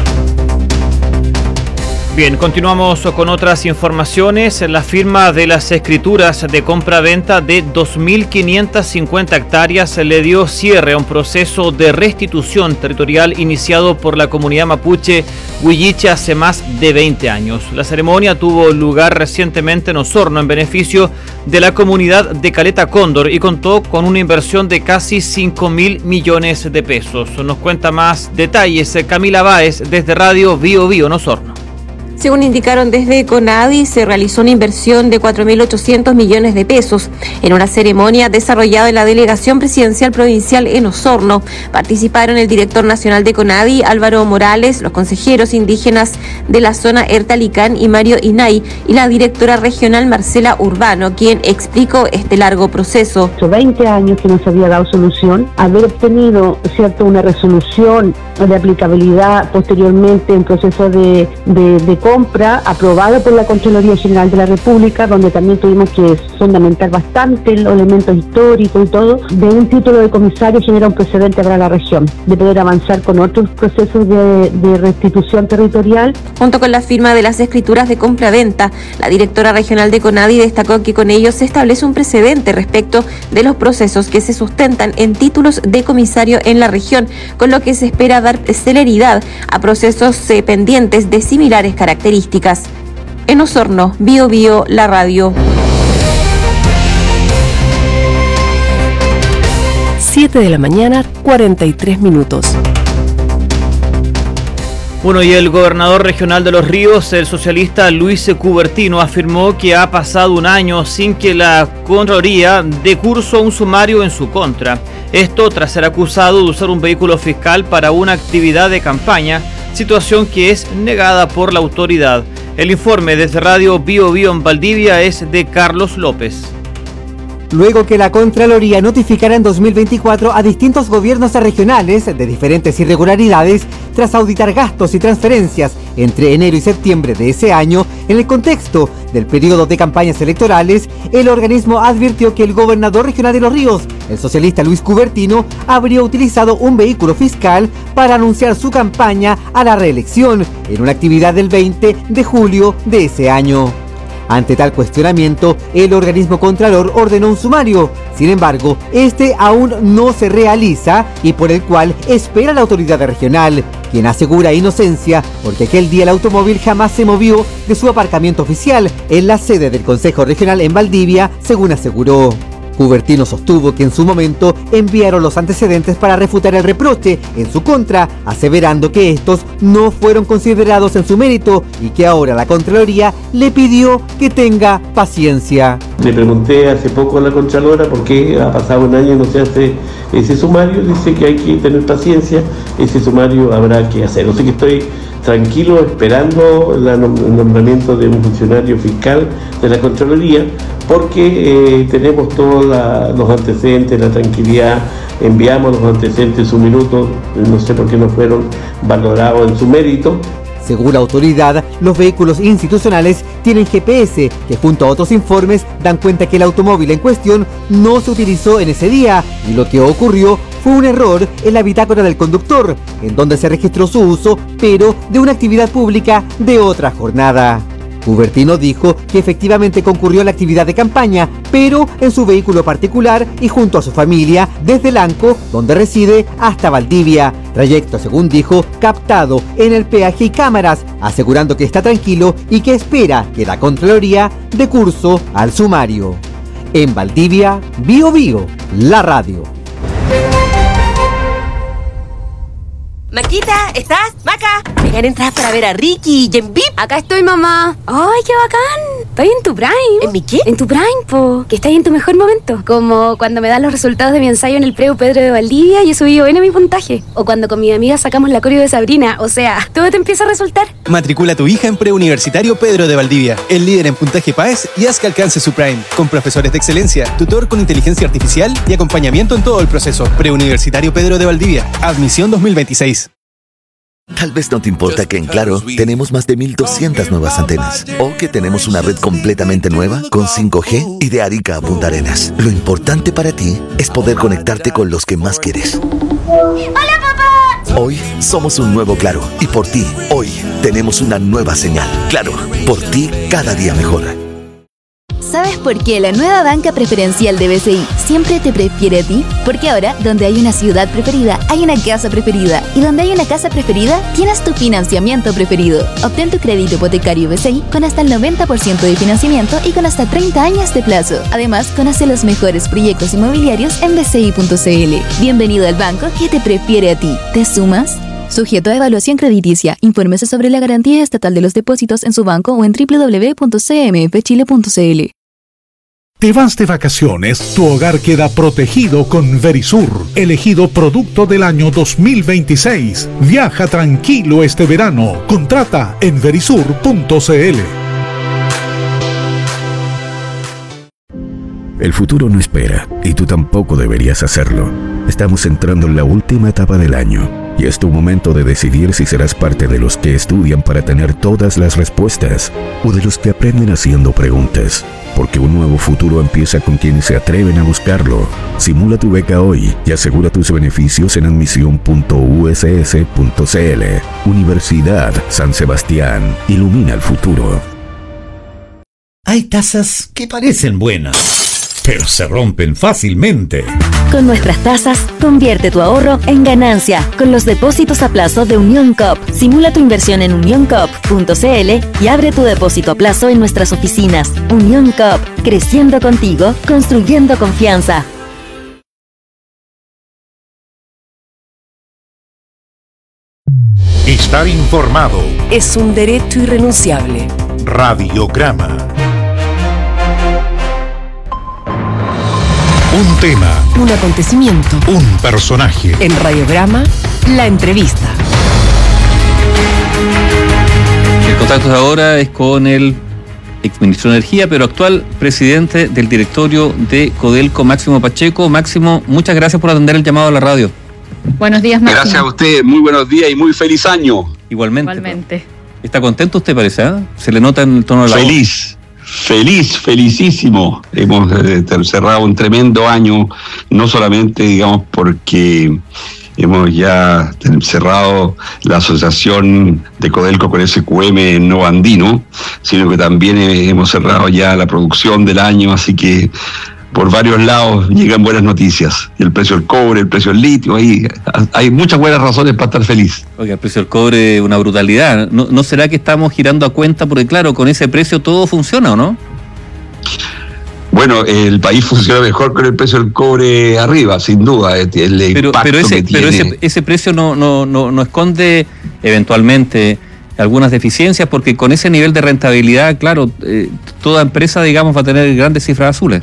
Bien, continuamos con otras informaciones. La firma de las escrituras de compra-venta de dos mil quinientas cincuenta hectáreas le dio cierre a un proceso de restitución territorial iniciado por la comunidad mapuche Huilliche hace más de veinte años. La ceremonia tuvo lugar recientemente en Osorno en beneficio de la comunidad de Caleta Cóndor y contó con una inversión de casi cinco mil millones de pesos. Nos cuenta más detalles Camila Báez desde Radio Bio Bio en Osorno.
Según indicaron desde CONADI, se realizó una inversión de cuatro mil ochocientos millones de pesos en una ceremonia desarrollada en la Delegación Presidencial Provincial en Osorno. Participaron el director nacional de CONADI, Álvaro Morales, los consejeros indígenas de la zona Ertalicán y Mario Inay, y la directora regional Marcela Urbano, quien explicó este largo proceso.
veinte años que no se había dado solución, haber obtenido, cierto, una resolución de aplicabilidad posteriormente en proceso de, de, de compra aprobado por la Contraloría General de la República, donde también tuvimos que fundamentar bastante los elementos históricos y todo, de un título de comisario genera un precedente para la región, de poder avanzar con otros procesos de, de restitución territorial.
Junto con la firma de las escrituras de compra-venta, la directora regional de CONADI destacó que con ello se establece un precedente respecto de los procesos que se sustentan en títulos de comisario en la región, con lo que se espera dar celeridad a procesos eh, pendientes de similares características. características. En Osorno, Bio Bio, la radio.
siete de la mañana, cuarenta y tres minutos.
Bueno, y el gobernador regional de Los Ríos, el socialista Luis Cubertino, afirmó que ha pasado un año sin que la Contraloría dé curso a un sumario en su contra. Esto tras ser acusado de usar un vehículo fiscal para una actividad de campaña, situación que es negada por la autoridad. El informe desde Radio Bio Bio en Valdivia es de Carlos López.
Luego que la Contraloría notificara en dos mil veinticuatro a distintos gobiernos regionales de diferentes irregularidades tras auditar gastos y transferencias entre enero y septiembre de ese año, en el contexto del periodo de campañas electorales, el organismo advirtió que el gobernador regional de Los Ríos, el socialista Luis Cubertino, habría utilizado un vehículo fiscal para anunciar su campaña a la reelección en una actividad del veinte de julio de ese año. Ante tal cuestionamiento, el organismo contralor ordenó un sumario. Sin embargo, este aún no se realiza y por el cual espera la autoridad regional, quien asegura inocencia porque aquel día el automóvil jamás se movió de su aparcamiento oficial en la sede del Consejo Regional en Valdivia, según aseguró. Cubertino sostuvo que en su momento enviaron los antecedentes para refutar el reproche en su contra, aseverando que estos no fueron considerados en su mérito y que ahora la Contraloría le pidió que tenga paciencia.
Le pregunté hace poco a la Contralora por qué ha pasado un año y no se hace ese sumario. Dice que hay que tener paciencia, ese sumario habrá que hacerlo. Así que estoy tranquilo esperando el nombramiento de un funcionario fiscal de la Contraloría, porque eh, tenemos todos la, los antecedentes, la tranquilidad, enviamos los antecedentes en su minuto, no sé por qué no fueron valorados en su mérito.
Según la autoridad, los vehículos institucionales tienen G P S, que junto a otros informes dan cuenta que el automóvil en cuestión no se utilizó en ese día y lo que ocurrió fue un error en la bitácora del conductor, en donde se registró su uso, pero de una actividad pública de otra jornada. Cubertino dijo que efectivamente concurrió a la actividad de campaña, pero en su vehículo particular y junto a su familia, desde Lanco, donde reside, hasta Valdivia. Trayecto, según dijo, captado en el peaje y cámaras, asegurando que está tranquilo y que espera que la Contraloría dé curso al sumario. En Valdivia, Bio Bio, la radio.
Maquita, ¿estás? Maca, me gané entradas para ver a Ricky y en V I P.
Acá estoy, mamá. ¡Ay, qué bacán! Estoy en tu prime.
¿En mi qué?
En tu prime, po. Que estás en tu mejor momento. Como cuando me dan los resultados de mi ensayo en el Preu Pedro de Valdivia y he subido bien a mi puntaje. O cuando con mi amiga sacamos la coreo de Sabrina. O sea, todo te empieza a resultar.
Matricula a tu hija en Preuniversitario Pedro de Valdivia, el líder en puntaje P A E S, y haz que alcance su prime. Con profesores de excelencia, tutor con inteligencia artificial y acompañamiento en todo el proceso. Preuniversitario Pedro de Valdivia. Admisión dos mil veintiséis.
Tal vez no te importa que en Claro tenemos más de mil doscientas nuevas antenas o que tenemos una red completamente nueva con cinco G y de Arica a Punta Arenas. Lo importante para ti es poder conectarte con los que más quieres.
¡Hola, papá!
Hoy somos un nuevo Claro y por ti, hoy tenemos una nueva señal. Claro, por ti cada día mejor.
¿Sabes por qué la nueva banca preferencial de B C I siempre te prefiere a ti? Porque ahora, donde hay una ciudad preferida, hay una casa preferida. Y donde hay una casa preferida, tienes tu financiamiento preferido. Obtén tu crédito hipotecario B C I con hasta el noventa por ciento de financiamiento y con hasta treinta años de plazo. Además, conoce los mejores proyectos inmobiliarios en b c i punto c l. Bienvenido al banco que te prefiere a ti. ¿Te sumas? Sujeto a evaluación crediticia. Infórmese sobre la garantía estatal de los depósitos en su banco o en w w w punto c m f chile punto c l.
Te vas de vacaciones, tu hogar queda protegido con Verisur, elegido producto del año dos mil veintiséis. Viaja tranquilo este verano. Contrata en verisur punto c l.
El futuro no espera, y tú tampoco deberías hacerlo. Estamos entrando en la última etapa del año, y es tu momento de decidir si serás parte de los que estudian para tener todas las respuestas, o de los que aprenden haciendo preguntas. Porque un nuevo futuro empieza con quienes se atreven a buscarlo. Simula tu beca hoy y asegura tus beneficios en admisión punto u s s punto c l. Universidad San Sebastián. Ilumina el futuro.
Hay tasas que parecen buenas, pero se rompen fácilmente.
Con nuestras tasas, convierte tu ahorro en ganancia con los depósitos a plazo de Unión Coop. Simula tu inversión en unión coop punto c l y abre tu depósito a plazo en nuestras oficinas. Unión Coop, creciendo contigo, construyendo confianza.
Estar informado
es un derecho irrenunciable.
Radiograma. Un tema.
Un acontecimiento.
Un personaje.
En Radiograma, la entrevista.
El contacto de ahora es con el exministro de Energía, pero actual presidente del directorio de Codelco, Máximo Pacheco. Máximo, muchas gracias por atender el llamado a la radio.
Buenos días, Máximo.
Gracias a usted, muy buenos días y muy feliz año.
Igualmente.
Igualmente.
¿Está contento usted, parece? ¿eh? Se le nota en el tono de la voz.
Feliz, feliz, felicísimo. Hemos eh, cerrado un tremendo año, no solamente, digamos, porque hemos ya cerrado la asociación de Codelco con S Q M en Nuevo Andino, sino que también hemos cerrado ya la producción del año, así que por varios lados llegan buenas noticias. El precio del cobre, el precio del litio, ahí hay muchas buenas razones para estar feliz.
Oiga, el precio del cobre, una brutalidad. ¿No, ¿No será que estamos girando a cuenta? Porque claro, con ese precio todo funciona, ¿o no?
Bueno, el país funciona mejor con el precio del cobre arriba, sin duda. El
pero,
impacto
pero, ese,
que
pero
tiene...
ese, ese precio no, no, no, no esconde eventualmente algunas deficiencias, porque con ese nivel de rentabilidad, claro, eh, toda empresa, digamos, va a tener grandes cifras azules.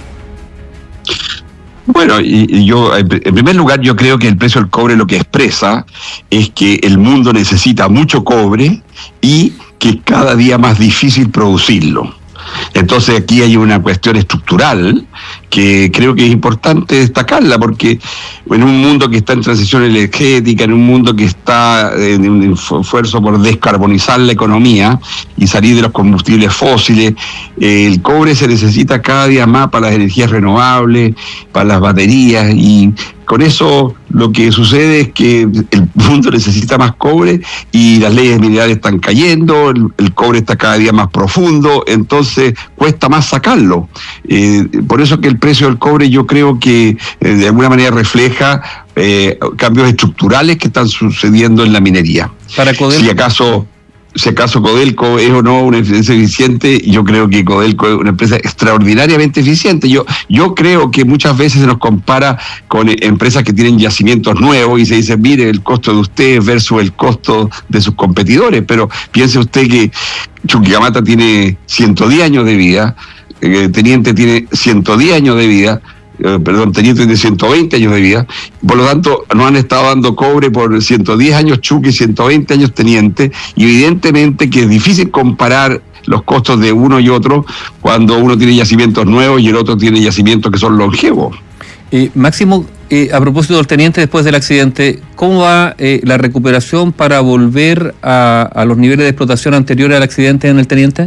Bueno, y, y yo, en primer lugar, yo creo que el precio del cobre lo que expresa es que el mundo necesita mucho cobre y que es cada día más difícil producirlo. Entonces aquí hay una cuestión estructural que creo que es importante destacarla, porque en un mundo que está en transición energética, en un mundo que está en un esfuerzo por descarbonizar la economía y salir de los combustibles fósiles, el cobre se necesita cada día más para las energías renovables, para las baterías, y con eso lo que sucede es que el mundo necesita más cobre y las leyes minerales están cayendo, el, el cobre está cada día más profundo, entonces cuesta más sacarlo. Eh, por eso que el precio del cobre yo creo que eh, de alguna manera refleja eh, cambios estructurales que están sucediendo en la minería.
Para Codelco,
si acaso... Si acaso Codelco es o no una empresa eficiente, yo creo que Codelco es una empresa extraordinariamente eficiente. Yo yo creo que muchas veces se nos compara con empresas que tienen yacimientos nuevos y se dice, mire, el costo de usted versus el costo de sus competidores. Pero piense usted que Chuquicamata tiene ciento diez años de vida, eh, Teniente tiene ciento diez años de vida, Eh, perdón, Teniente de ciento veinte años de vida, por lo tanto nos han estado dando cobre por ciento diez años Chucky, ciento veinte años Teniente, y evidentemente que es difícil comparar los costos de uno y otro cuando uno tiene yacimientos nuevos y el otro tiene yacimientos que son longevos.
Eh, Máximo, eh, a propósito del Teniente, después del accidente, ¿cómo va eh, la recuperación para volver a, a los niveles de explotación anteriores al accidente en el Teniente?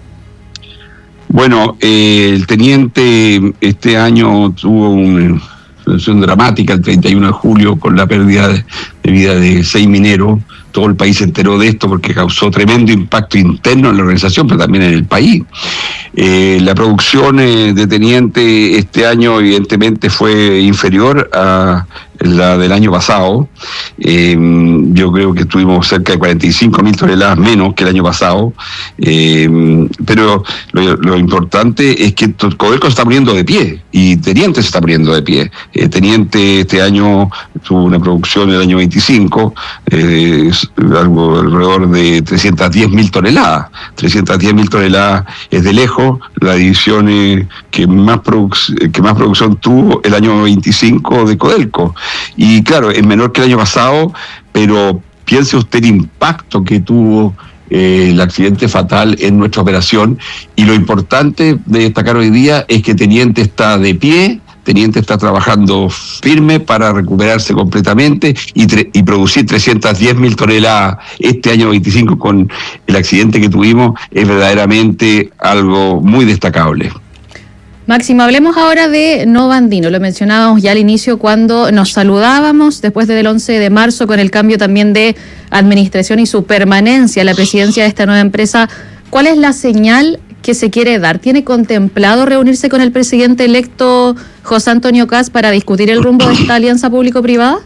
Bueno, eh, el Teniente este año tuvo una situación dramática el treinta y uno de julio con la pérdida de, de vida de seis mineros. Todo el país se enteró de esto porque causó tremendo impacto interno en la organización, pero también en el país. Eh, la producción eh, de Teniente este año evidentemente fue inferior a la del año pasado. Eh, yo creo que tuvimos cerca de cuarenta y cinco mil toneladas menos que el año pasado. Eh, pero lo, lo importante es que Codelco se está poniendo de pie y Teniente se está poniendo de pie. Eh, Teniente este año tuvo una producción del año veinticinco, eh, algo alrededor de trescientas diez mil toneladas. trescientas diez mil toneladas es de lejos la división eh, que, más produ- que más producción tuvo el año veinticinco de Codelco. Y claro, es menor que el año pasado, pero piense usted el impacto que tuvo eh, el accidente fatal en nuestra operación. Y lo importante de destacar hoy día es que Teniente está de pie, Teniente está trabajando firme para recuperarse completamente y, tre- y producir trescientas diez mil toneladas este año veinticinco con el accidente que tuvimos es verdaderamente algo muy destacable.
Máximo, hablemos ahora de Nuevo Andino. Lo mencionábamos ya al inicio cuando nos saludábamos después del once de marzo con el cambio también de administración y su permanencia en la presidencia de esta nueva empresa. ¿Cuál es la señal que se quiere dar? ¿Tiene contemplado reunirse con el presidente electo José Antonio Kast para discutir el rumbo de esta alianza público-privada?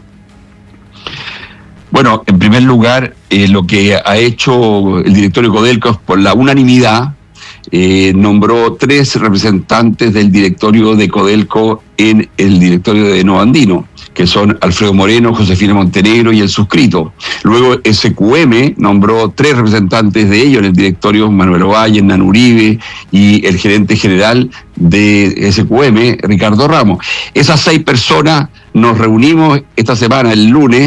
Bueno, en primer lugar, eh, lo que ha hecho el directorio Codelco es por la unanimidad. Eh, nombró tres representantes del directorio de Codelco en el directorio de Nuevo Andino, que son Alfredo Moreno, Josefina Montenegro y el suscrito. Luego S Q M nombró tres representantes de ellos en el directorio, Manuel Ovalle, Hernán Uribe y el gerente general de S Q M, Ricardo Ramos. Esas seis personas nos reunimos esta semana, el lunes,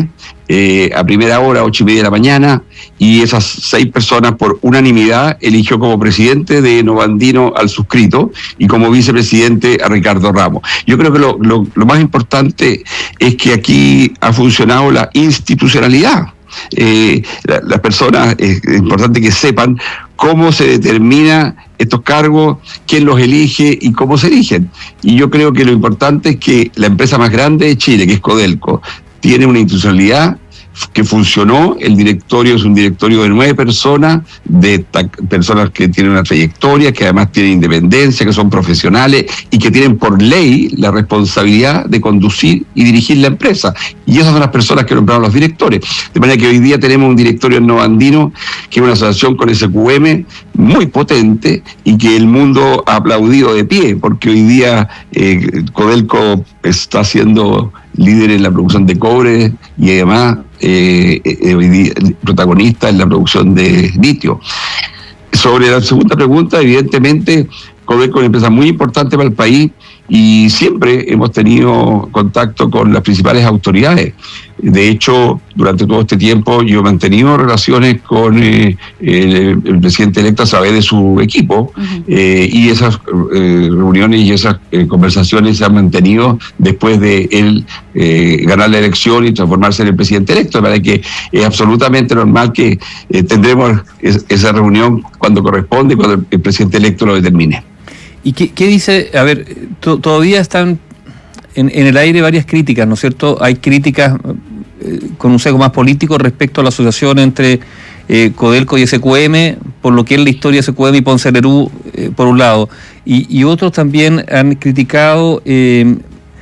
eh, a primera hora, ocho y media de la mañana, y esas seis personas por unanimidad eligió como presidente de Novandino al suscrito y como vicepresidente a Ricardo Ramos. Yo creo que lo, lo, lo más importante es que aquí ha funcionado la institucionalidad. Eh, la, las personas, eh, es importante que sepan cómo se determina estos cargos, quién los elige y cómo se eligen. Y yo creo que lo importante es que la empresa más grande de Chile, que es Codelco, tiene una institucionalidad que funcionó. El directorio es un directorio de nueve personas, de ta- personas que tienen una trayectoria, que además tienen independencia, que son profesionales y que tienen por ley la responsabilidad de conducir y dirigir la empresa. Y esas son las personas que nombraron los directores. De manera que hoy día tenemos un directorio en Novandino, que es una asociación con S Q M muy potente y que el mundo ha aplaudido de pie, porque hoy día eh, Codelco está siendo líder en la producción de cobre y además eh, eh, hoy día protagonista en la producción de litio. Sobre la segunda pregunta, evidentemente Codelco es una empresa muy importante para el país y siempre hemos tenido contacto con las principales autoridades. De hecho, durante todo este tiempo yo he mantenido relaciones con eh, el, el presidente electo a través de su equipo, uh-huh. eh, y esas eh, reuniones y esas eh, conversaciones se han mantenido después de él eh, ganar la elección y transformarse en el presidente electo. De manera que es absolutamente normal que eh, tendremos es, esa reunión cuando corresponde, cuando el, el presidente electo lo determine.
¿Y qué, qué dice? A ver, to, todavía están en, en el aire varias críticas, ¿no es cierto? Hay críticas eh, con un sesgo más político respecto a la asociación entre eh, Codelco y S Q M, por lo que es la historia de S Q M y Ponce Lerú, eh, por un lado. Y, y otros también han criticado eh,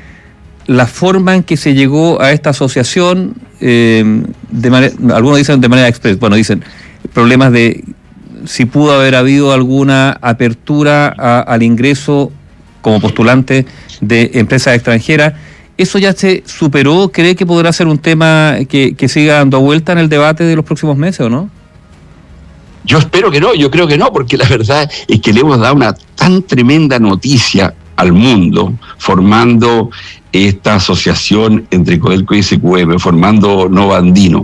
la forma en que se llegó a esta asociación, eh, de manera, algunos dicen de manera express, bueno, dicen problemas de si pudo haber habido alguna apertura a, al ingreso como postulante de empresas extranjeras. ¿Eso ya se superó? ¿Cree que podrá ser un tema que, que siga dando vuelta en el debate de los próximos meses o no?
Yo espero que no, yo creo que no, porque la verdad es que le hemos dado una tan tremenda noticia al mundo, formando esta asociación entre Codelco y S Q M, formando Novandino,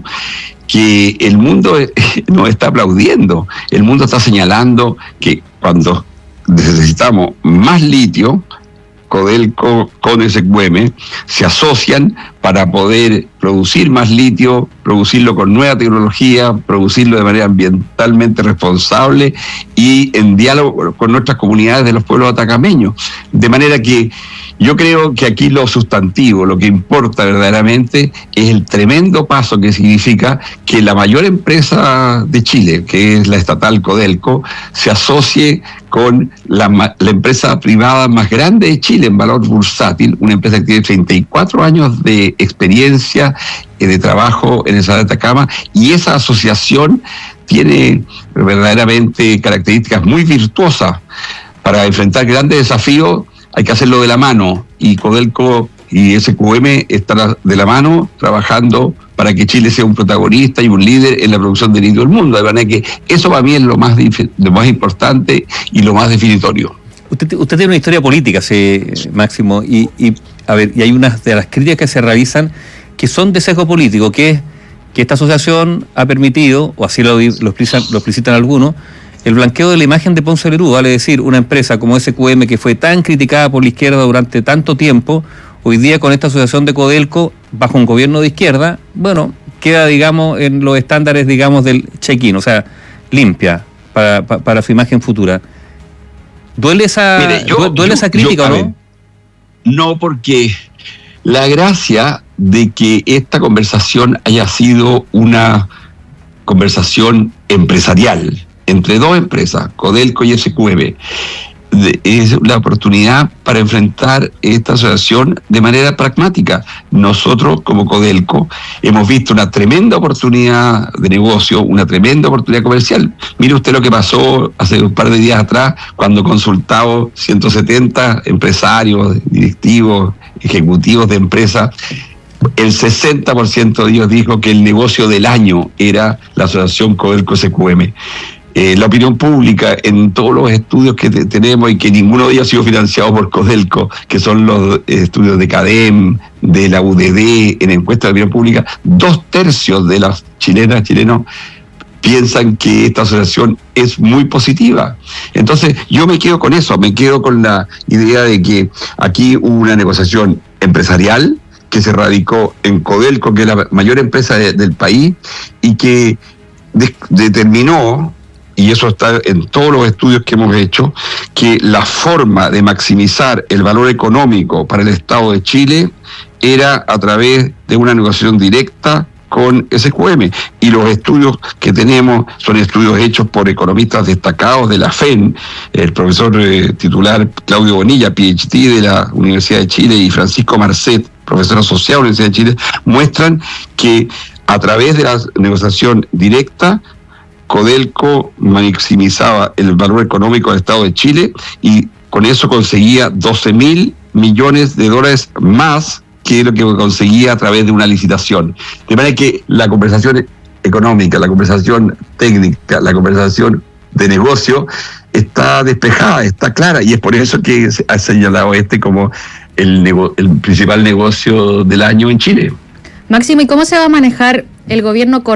que el mundo nos está aplaudiendo. El mundo está señalando que cuando necesitamos más litio, Codelco con S Q M se asocian para poder producir más litio, producirlo con nueva tecnología, producirlo de manera ambientalmente responsable y en diálogo con nuestras comunidades de los pueblos atacameños. De manera que yo creo que aquí lo sustantivo, lo que importa verdaderamente, es el tremendo paso que significa que la mayor empresa de Chile, que es la estatal Codelco, se asocie con la, la empresa privada más grande de Chile en valor bursátil, una empresa que tiene treinta y cuatro años de experiencia de trabajo en esa de Atacama, y esa asociación tiene verdaderamente características muy virtuosas para enfrentar grandes desafíos. Hay que hacerlo de la mano, y Codelco y S Q M están de la mano trabajando para que Chile sea un protagonista y un líder en la producción de litio del mundo. De manera que eso para mí es lo más, lo más importante y lo más definitorio.
Usted, usted tiene una historia política, sí, Máximo, y, y a ver, y hay unas de las críticas que se realizan que son de sesgo político, que es que esta asociación ha permitido, o así lo, lo, explican, lo explicitan algunos, el blanqueo de la imagen de Ponce Lerú, vale decir, una empresa como S Q M que fue tan criticada por la izquierda durante tanto tiempo, hoy día con esta asociación de Codelco, bajo un gobierno de izquierda, bueno, queda, digamos, en los estándares, digamos, del check-in, o sea, limpia para, para, para su imagen futura. ¿Duele esa, Mire, yo, duele yo, esa crítica yo, o no? Ver,
no, porque la gracia de que esta conversación haya sido una conversación empresarial entre dos empresas, Codelco y S Q M, es la oportunidad para enfrentar esta asociación de manera pragmática. Nosotros, como Codelco, hemos visto una tremenda oportunidad de negocio, una tremenda oportunidad comercial. Mire usted lo que pasó hace un par de días atrás, cuando consultamos ciento setenta empresarios, directivos, ejecutivos de empresas. El sesenta por ciento de ellos dijo que el negocio del año era la asociación Codelco-S Q M. eh, la opinión pública en todos los estudios que te, tenemos y que ninguno de ellos ha sido financiado por Codelco, que son los eh, estudios de CADEM, de la U D D, en encuestas de opinión pública, dos tercios de las chilenas, chilenos, piensan que esta asociación es muy positiva. Entonces, yo me quedo con eso, me quedo con la idea de que aquí hubo una negociación empresarial que se radicó en Codelco, que es la mayor empresa de, del país, y que de, determinó, y eso está en todos los estudios que hemos hecho, que la forma de maximizar el valor económico para el Estado de Chile era a través de una negociación directa con S Q M, y los estudios que tenemos son estudios hechos por economistas destacados de la F E N, el profesor eh, titular Claudio Bonilla, P H D de la Universidad de Chile, y Francisco Marcet, profesor asociado de la Universidad de Chile, muestran que a través de la negociación directa, Codelco maximizaba el valor económico del Estado de Chile y con eso conseguía doce mil millones de dólares más que lo que conseguía a través de una licitación. De manera que la conversación económica, la conversación técnica, la conversación de negocio está despejada, está clara, y es por eso que se ha señalado este como el, nego- el principal negocio del año en Chile.
Máximo, ¿y cómo se va a manejar el gobierno corporativo